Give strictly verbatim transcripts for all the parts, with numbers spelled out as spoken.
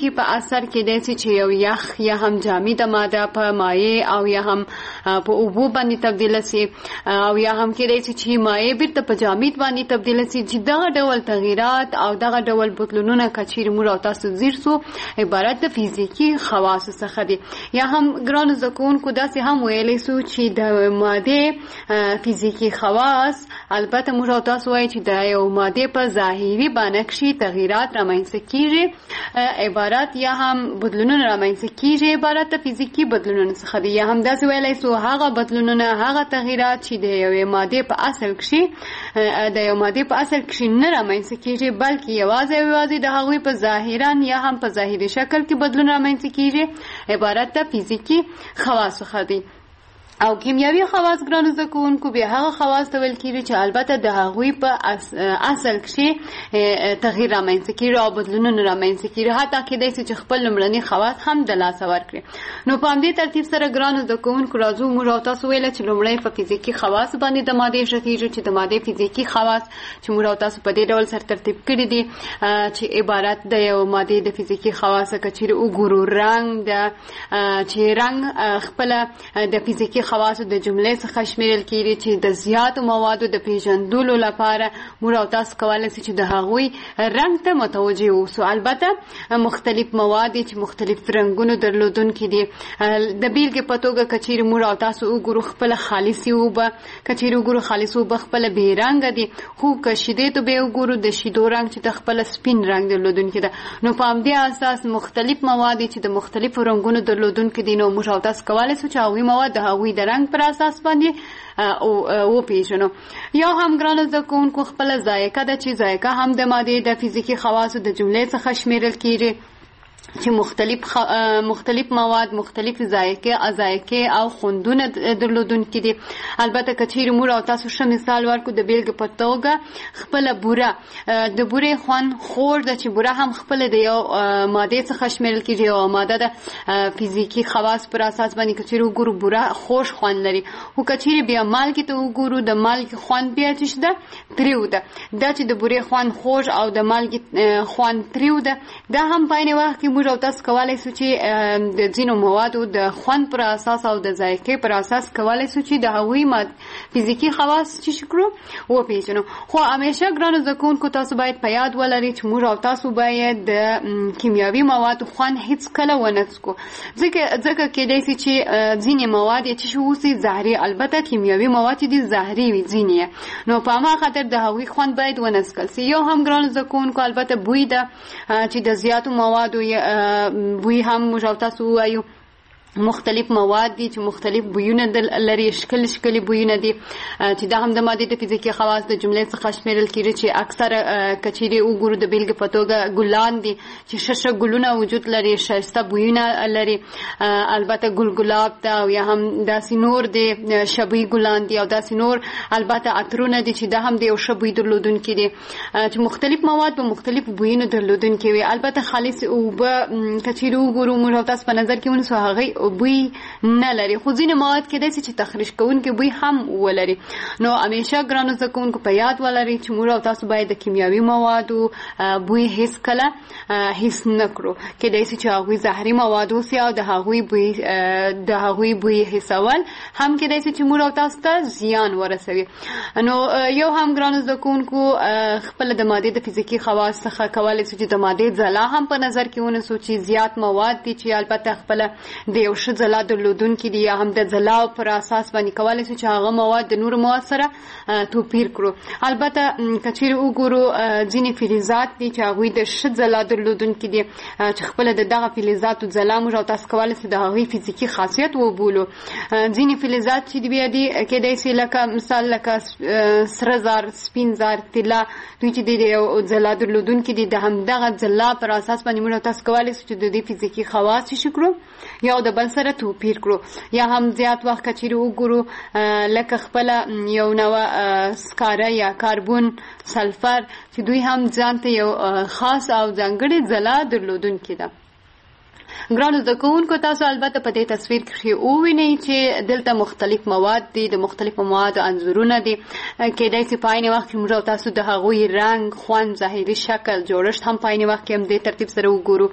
کې په اثر کې داسې چې یو یخ یا هم جامده ماده په مایع او یا هم په اوبو باندې تبدیل شي او یا هم کې داسې چې مایع بیرته په جامد باندې تبدیل شي. چې دغه ډول تغیرات او دغه ډول بدلونونه کچیر موږ او تاسو زیر سو عبارت د فزیکی خواص څخه دي. یا هم ګران زکونکو داسې هم ویلی سو چې د ماده فزیکی خواص البته موږ او تاسو وایي چې د یو ماده په ظاهري بانکشي تغیرات رامنځته کیږي عبارت یا هم بدلونونه رامنځته کیږي عبارت د فزیکی بدلونونو څخه دي. یا هم داسې ویلی سو هغه بدلونونه هغه تغیرات چې د یوې ماده په اصل کې د یو ماده په اصل کې نه رامنځته کیږي بلکې یوازې یوازې د هغوی په ظاهرا یا هم په ظاهري شکل کې بدلون رامنځته کیږي عبارت د فزیکی خواص څخه دي. او کیمیاوي خواص ګرانو زده کوونکو بیا هغه خواص ته ویل کیږي چې البته د هغوی په اصل کې تغییر رامنځته کیږي او بدلونونه رامنځته کیږي حتی کېدای شي چې خپل لومړني خواص هم د لاسه ورکړي. نو په همدې ترتیب سره ګرانو زده کوونکو راځو موږ او تاسو ویل چې لومړی په فزیکي خواص باندې د مادې شکیږي چې د مادې فزیکي خواص چې موږ او تاسو په دې ډول سره ترتیب کړی دي چې عبارت د یو مادې د فزیکي خواص کچیر وګورو رنگ د چې رنگ خپل د فزیکي خواصو د جملې څخه شمیرل کیږي چې د زیاتو موادو د پیژندلو لپاره موږ او تاسو کولای شو چې د هغوی رنګ ته متوجه اوسو. البته مختلف مواد چې مختلف رنګونو درلودونکي دي د بیلګې په توګه کچیر موږ او تاسو وګورو خپل خالصي اوبه کچیر وګورو خالص اوبه خپل بې رنګه دي خو که شیدې ته به وګورو د شیدو رنګ چې د خپل سپین رنګ درلودونکي ده. نو په همدې اساس مختلف مواد چې د مختلفو رنګونو درلودونکي دي نو موږ او تاسو کولای شو چې هغوی مواد د هغوی د رنګ پر اساس باندې او پیژنو. یا هم ګرانو زده کوونکو خپل ذایقه ده چې ذایقه هم د مادې د فزیکي خواصو د جملې څخه شمیرل کیږي چې مختلف خ... مختلف مواد مختلف ذایقه ذایقه او خوندونه درلودونکي دي. البته کچیر موږ او تاسو ښه مثال ورکو د بیلګې په توګه خپل بوره د بورې خوند خوږ ده چې بوره هم خپل د یو ماده څخه شمیرل کیږي او ماده د فزیکی خواص پر اساس باندې کچیر وګورو بوره خوږ خوند لري او کچیر بیا مالګې ته وګورو د مالګې خوند بیا چې ده تریو ده دا چې د بورې خوند خوږ او د مالګې خوند تریو ده دا هم په عین وخت کې موږ او تاسو کولای شو چې د ځینو موادو د خوند پر اساس او د ذایقې پر اساس کولای شو چې د هغوی ماد فزیکی خواص چې شکرو وپیژنو. خو همیشه ګرانو زده کوونکو تاسو باید په یاد ولرئ چې موږ او تاسو باید د کیمیاوي موادو خوند هیڅ کله ونه څکو ځکه ځکه کېدای شي چې ځینې مواد چې شو اوسي زهري البته کیمیاوي مواد دي زهري وي ځینې نو په هماغه خاطر د هغوی خوند باید ونه څکل شي. یو هم ګرانو زده کوونکو البته بوی ده چې د زیاتو موادو بوی هم موږ او تاسو وایو مختلف مواد دي چې مختلف بویونه لري شکل شکلي بویونه دي چې دا هم د مادې د فزیکي خواص د جملې څخه شمیرل کیږي چې اکثره کچېرې وګورو د بیلګې په توګه ګلان دي چې ښه ښه ګلونه وجود لري ښایسته بویونه لري البته ګل ګلاب ده او یا هم داسې نور دي شبي ګلان دي او داسې نور البته عطرونه دي چې دا هم د یو ښه بوی درلودونکي دي چې مختلف مواد په مختلف بویونو درلودونکي وي. البته خالص اوبه کچېرې وګورو موږ او تاسو په نظر کې ونیسو هغوی بوی نه لري خو ځینې مواد کېدای شي چې تخریش کوونکي بوی هم ولري. نو همیشه ګرانو زده کوونکو په یاد ولرئ چې موږ او تاسو باید د کیمیاوي موادو بوی هیڅ کله هیڅ نه کړو کېدای شي چې هغوی زهري مواد اوسي او د هغوی بوی د هغوی بوی حسول هم کېدای شي چې موږ او تاسو ته زیان ورسوي. نو یو هم ګرانو زده کوونکو خپل د مادې د فزیکي خواص څخه کولی شو چې د مادې ځلا هم په نظر کې ونیسو چې زیات مواد دي چې البته خپل د یو ښه ځلا درلودونکي دي یا هم د ځلا پر اساس باندې کولی شو چې هغه مواد د نورو مواد سره توپیر کړو. البته کچېرې وګورو ځینې فلزات دي چې هغوی د ښه ځلا درلودونکي دي چې خپله د دغه فلزاتو ځلا موږ او تاسو کولی شو د هغوی فزیکي خاصیت وبولو. ځینې فلزات چې بیا دي کېدای شي لکه مثال لکه سره زر سپین زر طلا دوی چې د یو ځلا درلودونکي دي د همدغه ځلا پر اساس باندې موږ او تاسو کولی شو چې د دې فزیکي خواص چې کړو یا د بل سره توپیر کړو. یا هم زیات وخت کچېرې وګورو لکه خپله یو نوع سکاره یا کاربون سلفر چې دوی هم ځان ته یو خاص او ځانګړې ځلا درلودونکي ده. ګرانو زده کوونکو تاسو البته په دې تصویر کې ووینئ چې دلته مختلف مواد دي د مختلفو موادو انځورونه دي کېدای شي په عین وخت کې موږ تاسو د هغوی رنګ خوند ظاهري شکل جوړښت هم په عین وخت کې هم دې ترتیب سره وګورو.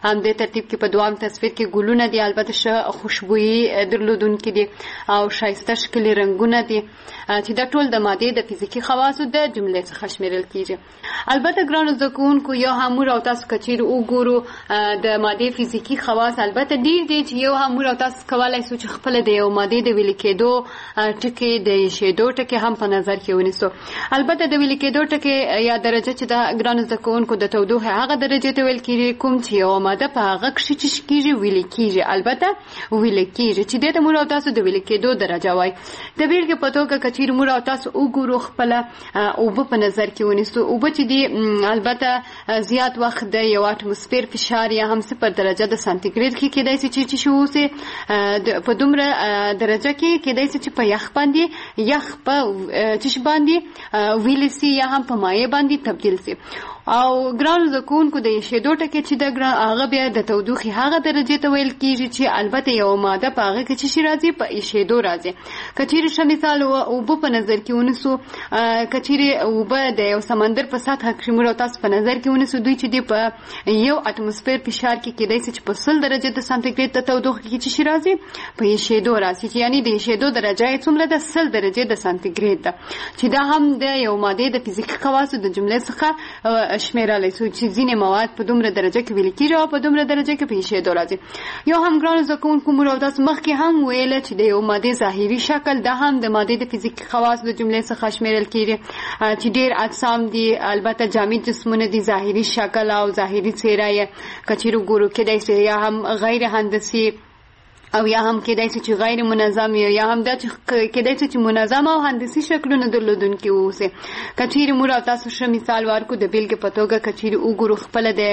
هم د ترتیب کې په دوام تصویر کې ګلونه دي، البته ښه خوشبويي درلودونکي دي او ښایسته ښکلي رنګونه دي چې دا ټول د مادې د فزیکي خواصو د جملې څخه شمیرل کیږي. البته ګرانو زده کوونکو یو هم موږ او تاسو که چیرې وګورو د مادې فزیکي خواص البته ډېر دي چې یو هم موږ او تاسو کولی شو چې خپله د یو مادې د ویلې کېدو ټکي د ایښېدو ټکي هم په نظر کې ونیسو. البته د ویلې کېدو ټکي یا درجه چې د ګرانو زده کوونکو د تودوخې هغه درجې ته ویل کېږي کوم چې یوه ماده په هغه کښې چې کېږي ویلې کېږي، البته ویلې کېږي چې دې ته موږ او تاسو د ویلې کېدو درجه وایي. د بېلګې په توګه که چیرې موږ او تاسو وګورو خپله اوبه په نظر کې ونیسو، اوبه چې دي البته زیات وخت د یو اټموسفیر فشار یا هم صفر درجه د سانتیګریډ کې کېدای شي چې شي اوسي په دومره درجه کې کېدای شي چې په یخ باندې یخ په چش باندې ویلی سي یا هم په مایع باندې تبدیل سي. او ګرانو زده کوونکو د ایښېدو ټکي چې د هغه بیا د تودوخې هغه درجې ته ویل کېږي چې البته یوه ماده په هغه کې چې شي راځي په ایښېدو راځي. که چیرې ښه مثال اوبه په نظر کې ونیسو، که چیرې اوبه د یو سمندر په سطحه کښې موږ او تاسو په نظر کې ونیسو، دوی چې دی په یو اټموسفیر فشار کې کېدای شي چې په سل درجې د سانتیګریډ د تودوخې کې چې شي راځي په ایښېدو راځي، چې یعنې د ایښېدو درجه یې څومره ده؟ سل درجې د سانتیګریډ ده، چې دا هم د یو مادې د فزیکي خواصو د جملې څخه شمیرلی سو چې ځینې مواد په دومره درجه کې ویل کېږي او په دومره درجه کې په ایښېدو راځي. یو هم ګرانو زده کوونکو موږ او تاسو مخکې هم ویله چې د یو مادې ظاهري شکل دا هم د مادې د فزیکي خواصو د جملې څخه شمیرل کېږي چې ډېر اجسام دي، البته جامد جسمونه دي، ظاهري شکل او ظاهري څېره یې که چیرې وګورو کېدای شي یا هم غیر هندسي او یا هم کېدای شي چې غیر منظم یا هم دا چې کېدای شي چې منظم او هندسي شکلونه درلودونکي واوسي. که چیرې موږ او تاسو ښه مثال ورکړو د بېلګې په توګه که چیرې وګورو خپله د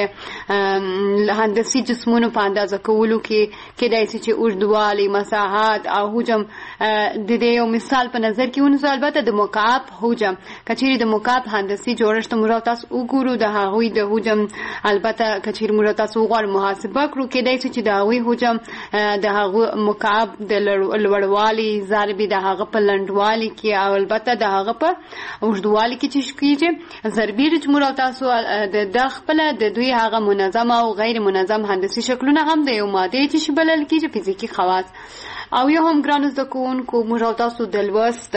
هندسي جسمونو په اندازه کولو کې کېدای شي چې اوږدوالی، مساحت او حجم د دې یو مثال په نظر کې ونیسو. البته د مکعب حجم که چیرې د مکعب هندسي جوړښت موږ او تاسو وګورو د هغوی د حجم البته که چیرې موږ او تاسو وغواړو محاسبه کړو کېدای شي چې د هغوی حجم د هغه مکعب د لوړوالي ضربې د هغه په لنډوالي کې او البته د هغه په اوږدوالي کې چې کېږي ضربې چې موږ او تاسو د خپله د دوی هغه منظم او غیر منظم هندسي شکلونه هم د یو مادې چې بلل کېږي فزیکي خواص. او یو هم ګرانو زده کوونکو موږ او تاسو د لوست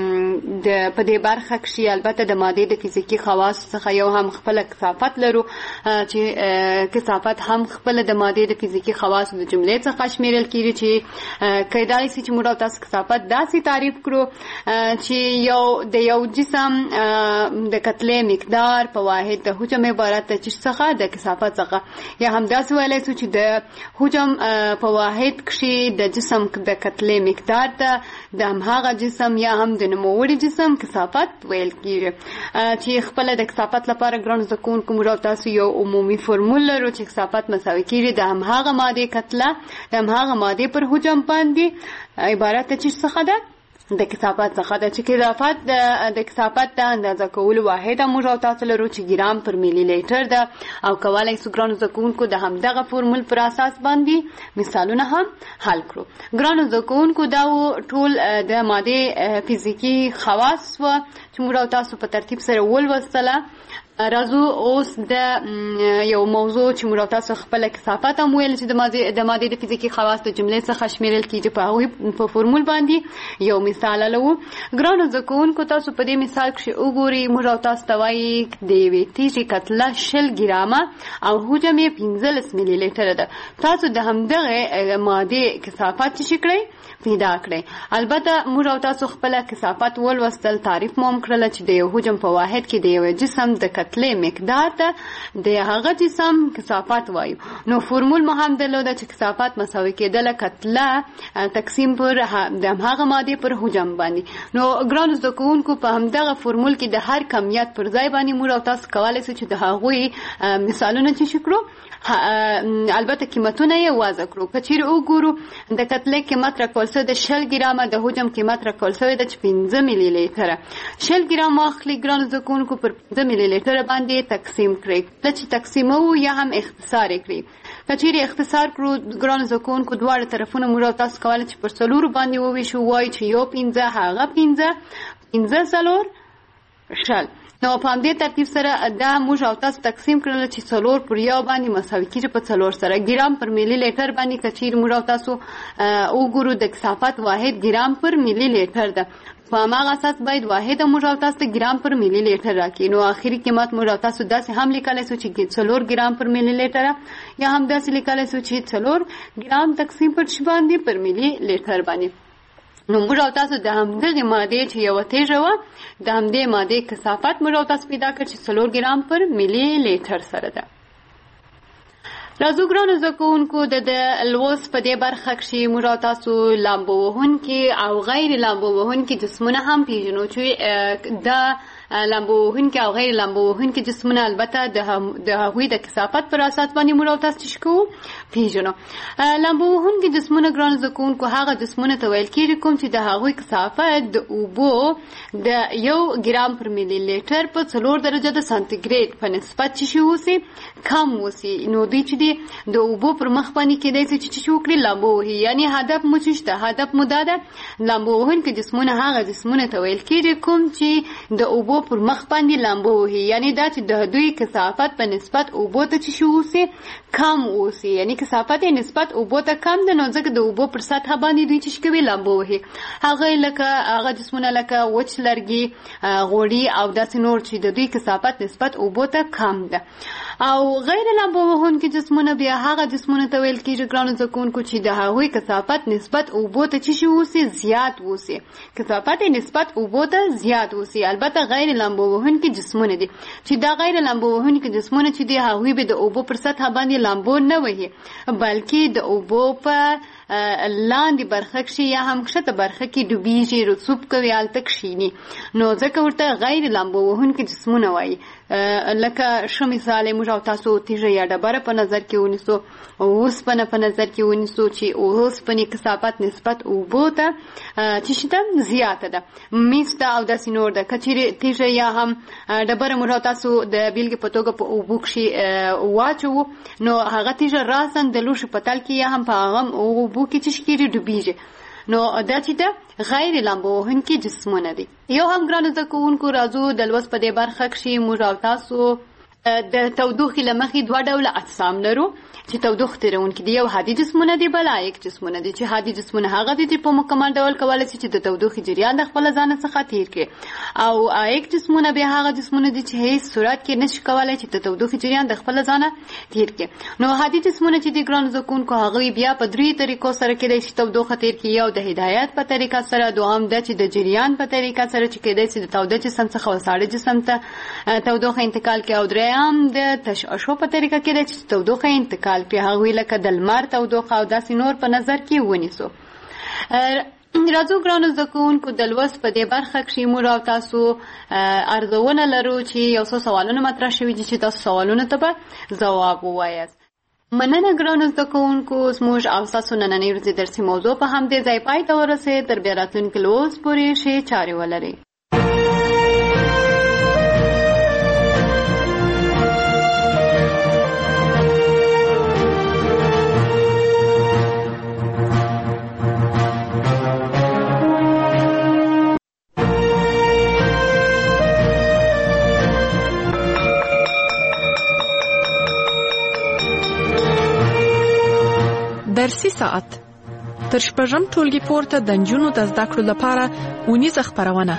په دې برخه کښې البته د مادې د فزیکي خواصو څخه یو هم خپله کثافت لرو چې کثافت هم خپله د مادې د فزیکي خواصو د جملې څخه شمیرل کېږي چې کېدای شي چې موږ او تاسو کثافت داسې تعریف کړو چې یو د یو جسم د کتلې مقدار په واحد د حجم عبارت د چیز څخه د کثافت څخه، یا هم داسې ویلی شو چې د حجم په واحد کښې د جسم د کتلې مقدار ته د همهغه جسم یا هم د نوموړي جسم کثافت ویل کېږي. چې خپله د کثافت لپاره ګرانو زده کوونکو موږ او تاسو یو عمومي فرمول لرو چې کثافت مساوي کېږي د همهغه مادې کتله د همهغه مادې پر حجم باندې عبارت د چیز څخه ده؟ د کثافت څخه ده، چې کثافت د کثافت د اندازه کولو واحد موږ او تاسو لرو چې ګرام پر میلی لیټر ده. او کولی شو ګرانو زده کوونکو د همدغه فورمول پر اساس باندې مثالونه هم حل کړو. ګرانو زده کوونکو دا ټول د مادې فزیکي خواص وه چې موږ او تاسو په ترتیب سره ولوستله. راځو اوس د یو موضوع چې موږ او تاسو خپله کثافت هم ویل چې د مادې د فزیکي خواص د جملې څخه شمیرل کېږي په هغوی په فورمول باندې یو مثال حلوو. ګرانو زده کوونکو تاسو په دې مثال کښې وګورئ موږ او تاسو ته وایي د یوې تیږې کتله شل ګرامه او حجم یې پنځلس ملي لیټره ده. تاسو د همدغې مادې کثافت چې کړئ پیدا کړئ. البته موږ او تاسو خپله کثافت ولوستل، تعریف مو هم کړله چې د یو حجم په واحد کې د یو جسم د کتلې مقدار ته د هغه جسم کثافت وایو. نو فورمول مو هم درلوده چې کثافت مساوي کېدله کتله تقسیم پر د همهغه مادې پر حجم باندې. نو ګرانو زده کوونکو په همدغه فورمول کې د هر کمیت پر ځای باندې موږ او تاسو کولی شو چې د هغوی مثالونه چې کړو البته قیمتونه یې وضع کړو. که چیرې وګورو د کتلې قیمت راکول شوی د شل ګرامه، د حجم قیمت راکول شوی ده چې پنځه ملي لیټره. شل ګرام واخلئ ګرانو زده کوونکو پر پنځه ملي لیټره باندې تقسیم کړئ. کله چې تقسیموو یا هم اختصار یې کړئ. که چیرې اختصار کړو ګرانو زده کوونکو دواړه طرفونه موږ او تاسو کولی چې پر څلورو باندې وویشو، وایو چې یو پنځه هغه پنځه پنځه څلور شل. نو په همدې ترتیب سره دا موږ او تاسو تقسیم کړل چې څلور پر یو باندې مساوي کېږي په څلور سره. ګرام پر ملي لیټر باندې که چیرې موږ او تاسو وګورو د کثافت واحد ګرام پر ملي لیټر ده، په هماغه اساس باید واحد موږ او تاسو ته ګرام پر ملي لیټر راکړي. نو آخري قیمت موږ او تاسو داسې هم لیکلی سو چې څلور ګرام پر ملي لیټر، یا هم داسې لیکلی سو چې څلور ګرام تقسیم پر څه باندې پر ملي لیټر باندې. نو موږ او تاسو د همدغې مادې چې یوه تیږه وه د همدې مادې کثافت موږ او تاسو پیدا کړ چې څلور ګرام پر ملي لیټر سره ده. راځو ګرانو زده کوونکو د لوست په دې برخه کښې موږ او تاسو لامبو وهونکي او غیر لامبو وهونکي جسمونه هم پیژنو چې دا لامبو وهونکي او غیر لامبو وهونکي جسمونه البته د هغوی د کثافت پر اساس باندې موږ او تاسو څه کوو پیژنو. لامبو وهونکي جسمونه ګرانو زده کوونکو هغه جسمونه ته ویل کېږي کوم چې د هغوی کثافت د اوبو د یو ګرام پر ملي لیټر په څلور درجه د سانتیګریډ په نسبت چې شي اوسي کم اوسي. نو دوی چې د اوبو پر مخ باندې کېدای شي چې څه وکړي لامبو وهي، یعنې هدف مو څه شته، هدف مو دا ده لامبو وهونکي جسمونه هغه جسمونه ته ویل کېږي کوم چې د اوبو پر مخ باندې لامبو وهي، یعنې دا چې د دوی کثافت په نسبت اوبو ته چې شي اوسي کم اوسي، یعنې کثافت یې نسبت اوبو ته کم ده، نو ځکه د اوبو پر سطحه باندې دوی چې کوي لامبو وهي. هغه لکه هغه جسمونه لکه وچ لرګي، غوړي او داسې نور چې د دوی کثافت نسبت اوبو ته کم ده. او غیر لامبو وهونکي جسمونه بیا هغه جسمونه ته ویل کېږي ګرانو زده کوونکو چې د هغوی کثافت نسبت اوبو ته چې شي اوسي زیات اوسي، کثافت یې نسبت اوبو ته زیات اوسي. البته غیر لامبو وهونکي جسمونه دي چې دا غیر لامبو وهونکي جسمونه چې دي هغوی به د اوبو پر سطحه باندې لامبو نه وهي، بلکې د اوبو په لاندې برخه کښې یا هم کښته برخه کې ډوبېږي، رسوب کوي، هلته کښېني، نو ځکه ورته غیر لامبو وهونکي جسمونه وایي. لکه ښه مثال یې موږ او تاسو تیږه یا ډبره په نظر کې ونیسو، اوسپنه په نظر کې ونیسو چې اوسپنې کثافت نسبت اوبو ته چې شته زیاته ده، میز ته او داسې نور ده. که چیرې تیږه یا هم ډبره موږ او تاسو د بېلګې په توګه په اوبو کښې واچوو، نو هغه تیږه راساً د لوښي په تل کې یا هم په هغه اوبو کې چې کېږي ډوبېږي. نو دا چې ده غیر لامبو وهونکي جسمونه دي. یو هم ګرانو زده کوونکو راځو د لوست په دې برخه کښې موږ او تاسو د تودوخې له مخې دوه ډوله اجسام لرو چې تودوخه تیرونکي دي. یو حادي جسمونه دي، بل عایق جسمونه دي. چې حادي جسمونه هغه دي چې په مکمل ډول کولی شي چې د تودوخې جریان د خپله ځانه څخه تیر کړي، او عایق جسمونه بیا هغه جسمونه دي چې هیڅ صورت کې نشي کولی چې د تودوخې جریان د خپله ځانه تیر کړي. نو حادي جسمونه چې دي ګرانو زده کوونکو هغوی بیا په دریو طریقو سره کېدای شي تودوخه تیر کړي. یو د هدایت په طریقه سره، دوهم دا چې د جریان په طریقه سره چې کېدای شي د تاوده جسم څخه ساړه جسم ته تودوخه انتقال کړي، او دریم د تشعشع په طریقه کېدای شي تودوخه انتقال کړي، هغوی لکه د لمر تودوخه او داسې نور په نظر کې ونیسو. راځو ګرانو زده کوونکو د لوست په دې برخه کښې موږ او تاسو ارزونه لرو چې یو څو سوالونه مطرح شوي دي چې تاسو سوالونو ته به ځواب ووایاست. مننه ګرانو زده کوونکو، زموږ او ستاسو نننۍ ورځې درسي موضوع په همدې ځای پای ته ورسېد. تر بیا راتلونکي لوست پورې ښې چارې ولرئ. درسي ساعت تر شپږم ټولګي پورته د نجونو د زده کړو لپاره اونیزه خپرونه.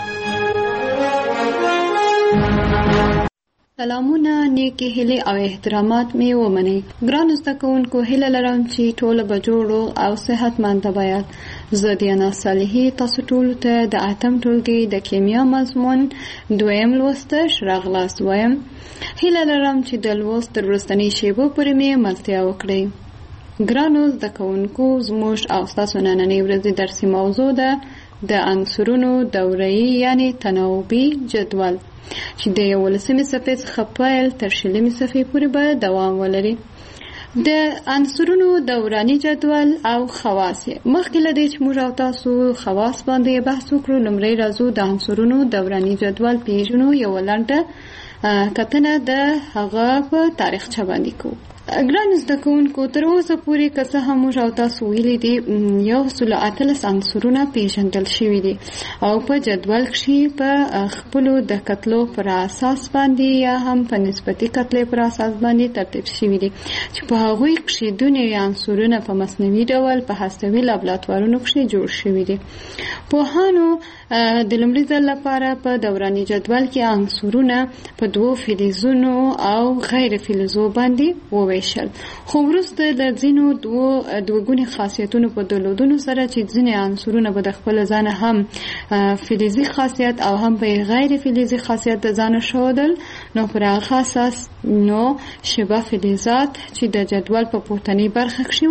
سلامونه، نیکې هیلې او احترامات مې ومنئ. ګرانو زده کوونکو، هیله لرم چې ټوله به جوړ او صحتمنده بیاست. زه دیانا صالحي تاسو ټولو ته د اتم ټولګي د کیمیا مضمون دویم لوستش راغلاست وایم. هیله لرم چې د لوست تر وروستنۍ شیبو پورې مې ملتیا وکړئ. ګرانو زده کوونکو، زموږ او ستاسو نننۍ ورځې درسي موضوع ده د عنصرونو دوره‌یي یعنې تناوبي جدول چې د یولسمې صفحې څخه پیل تر شلمې صفحې پورې به دوام ولري. د عنصرونو دوراني جدول او خواص. مخکې له دې چې موږ او تاسو خواص باندې بحث وکړو، لومړی راځو د عنصرونو دوراني جدول پیژنو. یو لنډه کتنه د هغه په تاریخچه باندې کوو. ګران زده کوونکو تر اوسه پورې که څه هم موږ او تاسو ویلي دي یو سل اتلس عنصرونه پیژندل شوي دي او په جدول کښې په خپلو د کتلو پر اساس باندې یا هم په نسبتي کتلې پر اساس باندې ترتیب شوي دي چې په هغوی کښې دوه نوي عنصرونه په مصنوعي ډول په هستوي لابراتوارونو کښې جوړ شوي دي. پوهانو د لومړي ځل لپاره په دوراني جدول کې عنصرونه په دوو فلزونو او غیر فلزو باندې وویشل، خو وروسته د ځینو دوو دوهګوني خاصیتونو په درلودلو سره چې ځینې عنصرونه به د خپل ځانه هم فلزي خاصیت او هم په غیر فلزي خاصیت د ځانه ښودل، نو پر هغه اساس نو شبه فلزات چې د جدول په پورتنۍ برخه کښې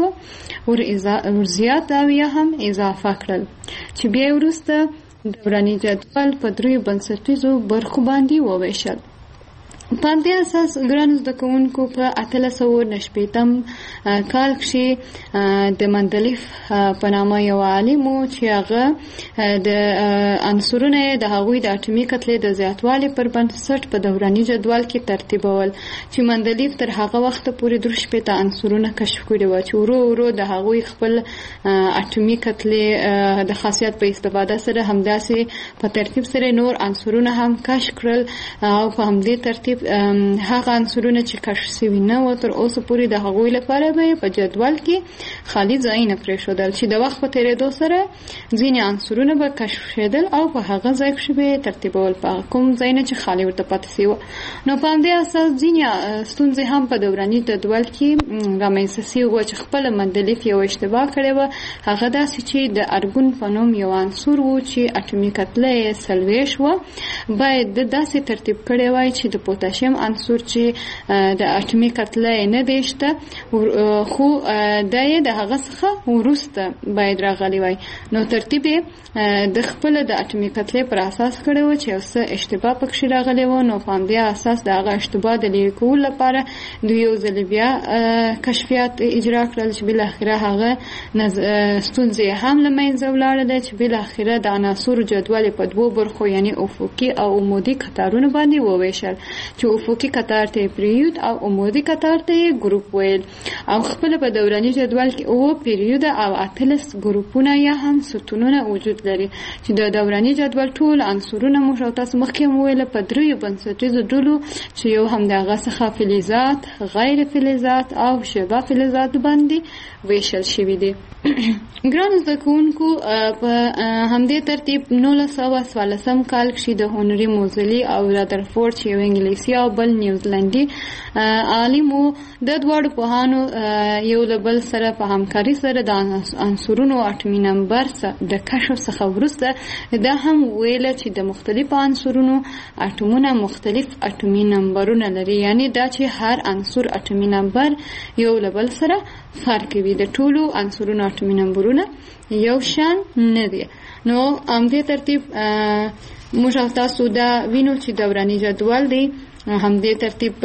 وو ور زیات او یا هم اضافه کړل، چې بیا وروسته دوراني جدول په دریو بنسټیزو برخو باندې وویشل. په همدې اساس ګرانو زده کوونکو په اتلس سوه نهه شپېتم کال کښې د مندلیف په نامه یو عالم و چې هغه د عنصرونه د هغوی د اټومي کتلې د زیاتوالي پر بنسټ په دوراني جدول کې ترتیبول، چې مندلیف تر هغه وخته پورې درې شپېته عنصرونه کشف کړي وو چې ورو ورو د هغوی خپل اټومي کتلې د خاصیت په استفاده سره همداسې په ترتیب سره نور عنصرونه هم کشف کړل او په همدې ترتیب هغه عنصرونه چې کشف شوي نه وو تر اوسه پورې د هغوی لپاره به په جدول کې خالي ځایونه پرېښودل، چې د وخت په تېرېدو سره ځینې عنصرونه به کشف شېدل او په هغه ځای کښې به ترتیبول په کوم ځایونه چې خالي ورته پاتې سوي وو. نو په همدې اساس ځینې ستونزې هم په دوراني جدول کې رامنځته سوي وو چې خپله مندلیف یو اشتباه کړې وه، هغه داسې چې د ارګون په نوم یو عنصر و چې اټومي کتله یې څلوېښت وه، باید د داسې ترتیب کړی وای چې د پوتاشیم عنصر چې د اټومي کتله یې نه دی شته، خو دا یې د هغه څخه وروسته باید راغلی وای. نو ترتیب یې د خپله د اټومي کتلې پر اساس کړی و چې یو څه اشتباه پکښې راغلی و، نو په همدې اساس د هغه اشتباه د لرې کولو لپاره دوی یو ځل بیا کشفیات اجرا کړل چې بالاخره هغه ستونزې هم له منځه ولاړله، چې بالاخره د عناصرو جدول په دوو برخو یعنې افقي او عمودي کتارونو باندې وویشل، چې افقي کتار ته یې پریود او عمودي کتار ته یې ګروپ ویل، او خپله په دوراني جدول کې اووه پریوده او اتلس ګروپونه یا هم ستونونه وجود لري، چې د دوراني جدول ټول عنصرونه موږ او تاسو مخکې هم ویله په دریو بنسټیزو ډلو چې یو هم د هغه څخه فلزات، غیر فلزات او شبه فلزات باندې ویشل شوي دي. ګرانو زده کوونکو په همدې ترتیب نولس سوه څوارلسم کال کښې د هنري موزلي او رادرفورد چې یو انګلیسي او بل نیوزیلنډي عالم و، د دواړو پوهانو یو له بل سره په همکاري سره د عنصرونو اټومي نمبر د کشف څخه وروسته دا هم ویله چې د مختلفو عنصرونو اټومونه مختلف اټومي نمبرونه لري، یعنی دا چې هر عنصر اټومي نمبر یو له بل سره فرق کوي، د ټولو عنصرونو اټومي نمبرونه یو شان نه دي. نو همدې ترتیب موږ او تاسو دا وینو چې دوراني جدول دی همدې ترتیب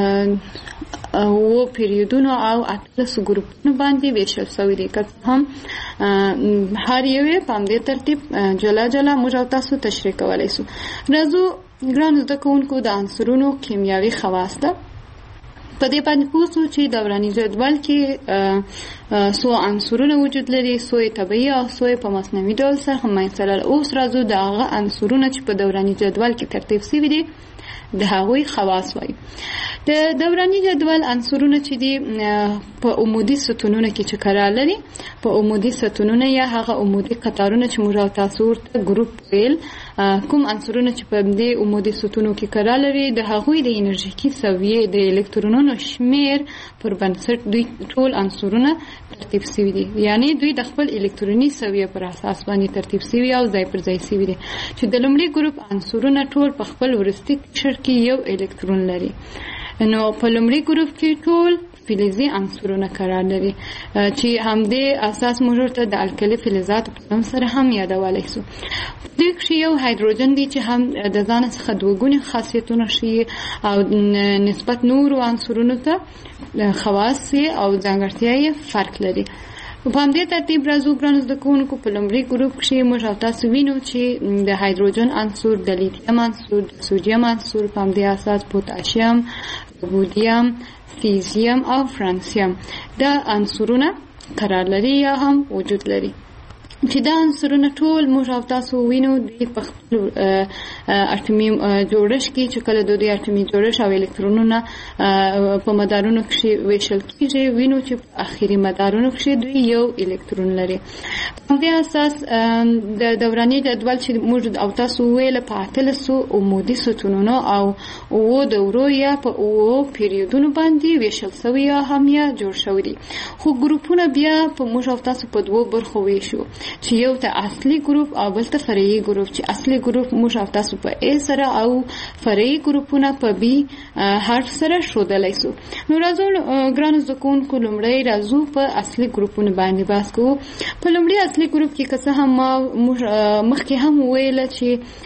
اووه پیریودونو او اتلسو ګروپونو باندې ویشل شوي دي، که هم هر یو یې په همدې ترتیب جلا جلا موږ او تاسو تشریح کولی سو. راځو ګرانو زده کوونکو د عنصرونو کیمیاوي خواص ده په دې باندې پوه سو چې دوراني جدول کې څو عنصرونه وجود لري، څو یې طبیعي او څو یې په مصنوعي ډول سره منځته راغلل. اوس راځو د هغه عنصرونه چې په دوراني جدول کې ترتیب شوي دي د هغوی خواص وایي. د دوراني جدول عنصرونه چې دي په عمودي ستونونو کې چې قرار لري، په عمودي ستونونه یا هغه عمودي قطارونه چې موږ او تاسو ورته ګروپ ویل، کوم عنصرونه چې په دې عمودي ستونو کې قرار لري د هغوی د انرژیکي سویې د الکترونونو شمیر پر بنسټ دوی ټول عنصرونه ترتیب شوي دي، یعنی دوی د خپل الکتروني سویې پر اساس باندې ترتیب شوي او ځای پر ځای شوي دي، چې د لومړي ګروپ عنصرونه ټول په خپل وروستي قشر کې یو الکترون لري. نو په لومړي ګروپ کې ټول فلزي عنصرونه قرار لري چې همدې اساس موږ ورته د الکلي فلزاتو په نوم سره هم یادولی سو. دې کښې یو هایدروجن دی چې هم د ځان څخه دوهګوني خاصیتونه ښیي او نسبت نورو عنصرونو ته خواص او ځانګړتیا یې فرق لري. په همدې ترتیب راځو ګرانو زده کوونکو په لومړي ګروپ کښې موږ او تاسو وینو چې د هایدروجن عنصر، د لیتیم عنصر، د سوډیم عنصر، په همدې اساس پوتاشیم، وودیم، سیزیم او فرانسیم دا عنصرونه قرار لري یا هم وجود لري چې دا عنصرونه ټول موږ او تاسو وینو د په خپل اټومي جوړښت کې چې کله د دې اټومي جوړښت او الکترونونه په مدارونو کې ویشل کېږي وینو چې په اخري مدارونو کې دوی یو الکترون لري. په دې اساس د دوراني جدول چې موږ او تاسو ویل په اتلسو عمودي ستونونو او او دورو یا په او پیریودونو باندې ویشل شوی یا هم یا جوړ شوی دي. خو ګروپونه بیا په موږ او تاسو په دوه برخو ویشو چې یو ته اصلي ګروپ او بل ته فرعي ګروپ چې اصلي ګروپ موږ او تاسو په A سره او فرعي ګروپونه په B حرف سره ښودلی سو. نو راځو ګرانو زده کوونکو لومړی راځو په اصلي ګروپونو باندې بحث کوو. په لومړي اصلي ګروپ کې که څه هم مخکې هم ویله چې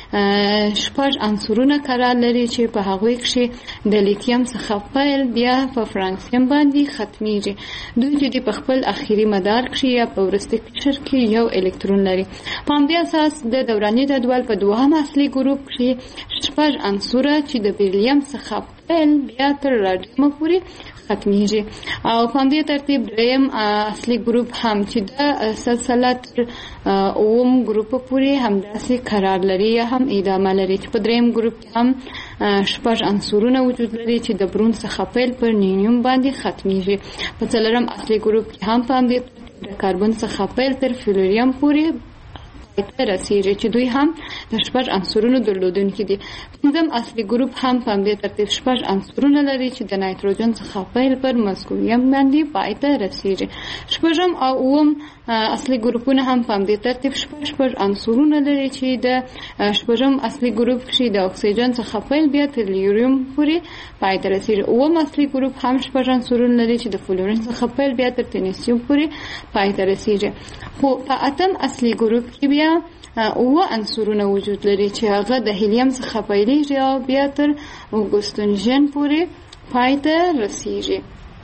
شپږ عنصرونه قرار لري چې په هغوی کښې د لیتیم څخه پیل بیا په فرانسیم باندې ختمیږي. دوی چې په خپل اخري مدار کښې یا په وروستي قشر کې یو الکترون لري. په همدې اساس د دوراني جدول په دوهم اصلي ګروپ کې شپږ عنصره چې د بیرلیم څخه پیل بیا تر راډیوم پورې ختمیږي. او په همدې ترتیب دریم اصلي ګروپ هم چې د سلسله تر اووم ګروپ پورې همداسې قرار لري یا هم ادامه لري چې په دریم ګروپ کې هم شپږ عنصرونه وجود لري چې د برون څخه پیل پر نیونیم باندې ختمیږي. په څلورم اصلي ګروپ کې هم په همدې د کاربن څخه پیل تر فلوریم پورې ته رسیږي چې دوی هم د شپږ عنصرونو درلودونکي دي. پنځم اصلي ګروپ هم په همدې ترتیب شپږ عنصرونه لري چې د نایتروجن څخه پیل پر مسکویم باندې پای ته رسیږي. شپږم او اووم اصلي ګروپونه هم په همدې ترتیب شپږ شپږ عنصرونه لري چې د شپږم اصلي ګروپ کې د اکسیجن څخه پیل بیا تر لیوریم پورې پای ته رسیږي. اووم اصلي ګروپ هم شپږ عنصرونه لري چې د فلورین څخه پیل بیا تر تنیسیوم پورې پای ته رسیږي. خو په اتم اصلي ګروپ کې بیا اوه عنصرونه وجود لري چې هغه د هیلیم څخه پیلېږي او بیا تر اوګوستنجن پورې پای ته رسیږي.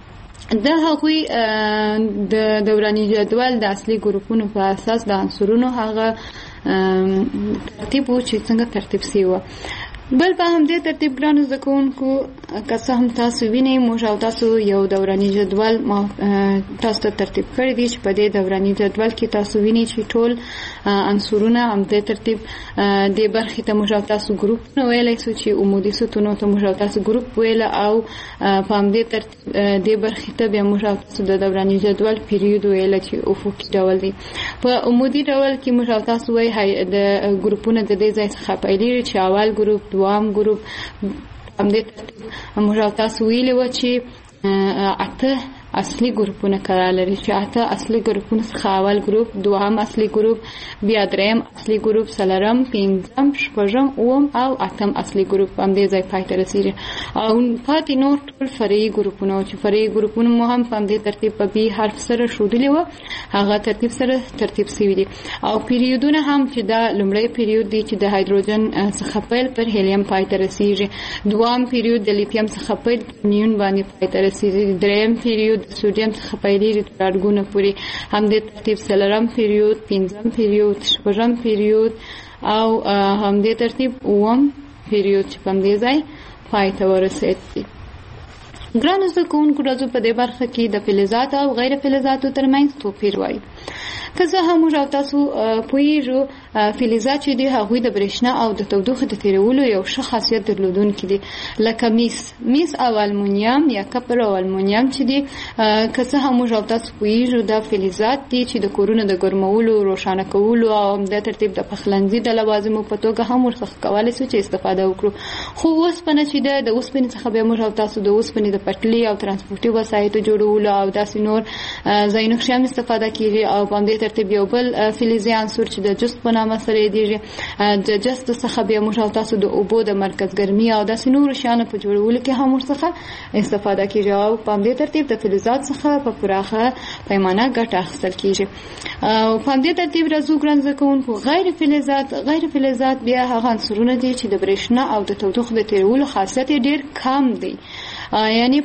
د هغوی د دوراني جدول د اصلي ګروپونو په اساس د عنصرونو هغه ترتیب و چې څنګه ترتیب سوی و. بل په همدې ترتیب ګرانو زده کوونکو که څه هم تاسو وینئ موږ او تاسو یو دوراني جدول تاسو ته ترتیب کړی دی چې په دې دوراني جدول کې تاسو وینئ چې ټول عنصرونه همدې ترتیب دې برخې ته موږ او تاسو ګروپونه ویلی سو چې عمودي ستونو ته موږ او تاسو ګروپ ویله او په همدې ترتیب دې برخې ته بیا موږ او تاسو د دوراني جدول پیریود ویله چې افقي ډول دی. په عمودي ډول کې موږ او تاسو وایي د ګروپونه د دې ځای څخه پیلېږي چې اول ګروپ دوام ګروپ همدې ترتیب موږ او تاسو ویلي وه چې اته اصلي ګروپونه قرار لري چې اته اصلي ګروپونه څخه اول ګروپ دوهم اصلي ګروپ بیا دریم اصلي ګروپ څلورم پنځم شپږم اووم او اتم اصلي ګروپ همدې ځای پای ته رسیږي. او پاتې نور ټول فرعي ګروپونه چې فرعي ګروپونه مو هم په همدې ترتیب په بي حرف سره ښودلي وه هغه ترتیب سره ترتیب سوي دي. او پیریودونه هم چې دا لومړی پیریود دی چې د هایدروجن څخه پیل پر هیلیم پای ته رسیږي. دوام پیریود د لیتیم څخه پیل نیون باندې پای ته رسیږي. دریم پیریود د سودیم څخه پیلېږي تر اډګونه پورې همدې ترتیب څلورم پیریود پنځم پیریود شپږم پیریود او همدې ترتیب اووم پیریود چې په همدې ځای پای ته ورسېد. ګرانو زده کوونکو راځو په دې برخه کې د فلزاتو او غیر فلزاتو ترمنځ توپیر وایو. که څه هم موږ او تاسو پوهېږو فلزات چې دي هغوی د برېښنا او د تودوخې د تېرولو یو ښه خاصیت درلودونکي دي لکه میس میس او المونیم یا کپر او المونیم چې دي. که څه هم موږ او تاسو پوهېږو دا فلزات دي چې د کورونو د ګرمولو روښانه کولو او د ترتیب د پخلنځي د لوازمو په توګه هم ورڅخه کولی شو چې استفاده وکړو. خو اوسپنه چې ده د اوسپنې څخه بیا موږ او تاسو د اوسپنې د پټلۍ او ترانسپورټي وسایطو جوړولو او داسې نور ځایونو کښې هم استفاده کېږي. او په همدې ترتیب یو بل فلزي عنصر چې د جست په نامه سره یادېږي د جست څخه بیا موږ او تاسو د اوبو د مرکز ګرمي او داسې نورو شیانو په جوړولو کې هم ورڅخه استفاده کېږي. او په همدې ترتیب د فلزات څخه په پراخه پیمانه ګټه اخیستل کېږي. او په همدې ترتیب راځو ګران زده کوونکو غیر فلزات غیر فلزات بیا هغه عنصرونه دي چې د برېښنا او د تودوخې د تېرولو خاصیت یې ډېر کم دی یعنی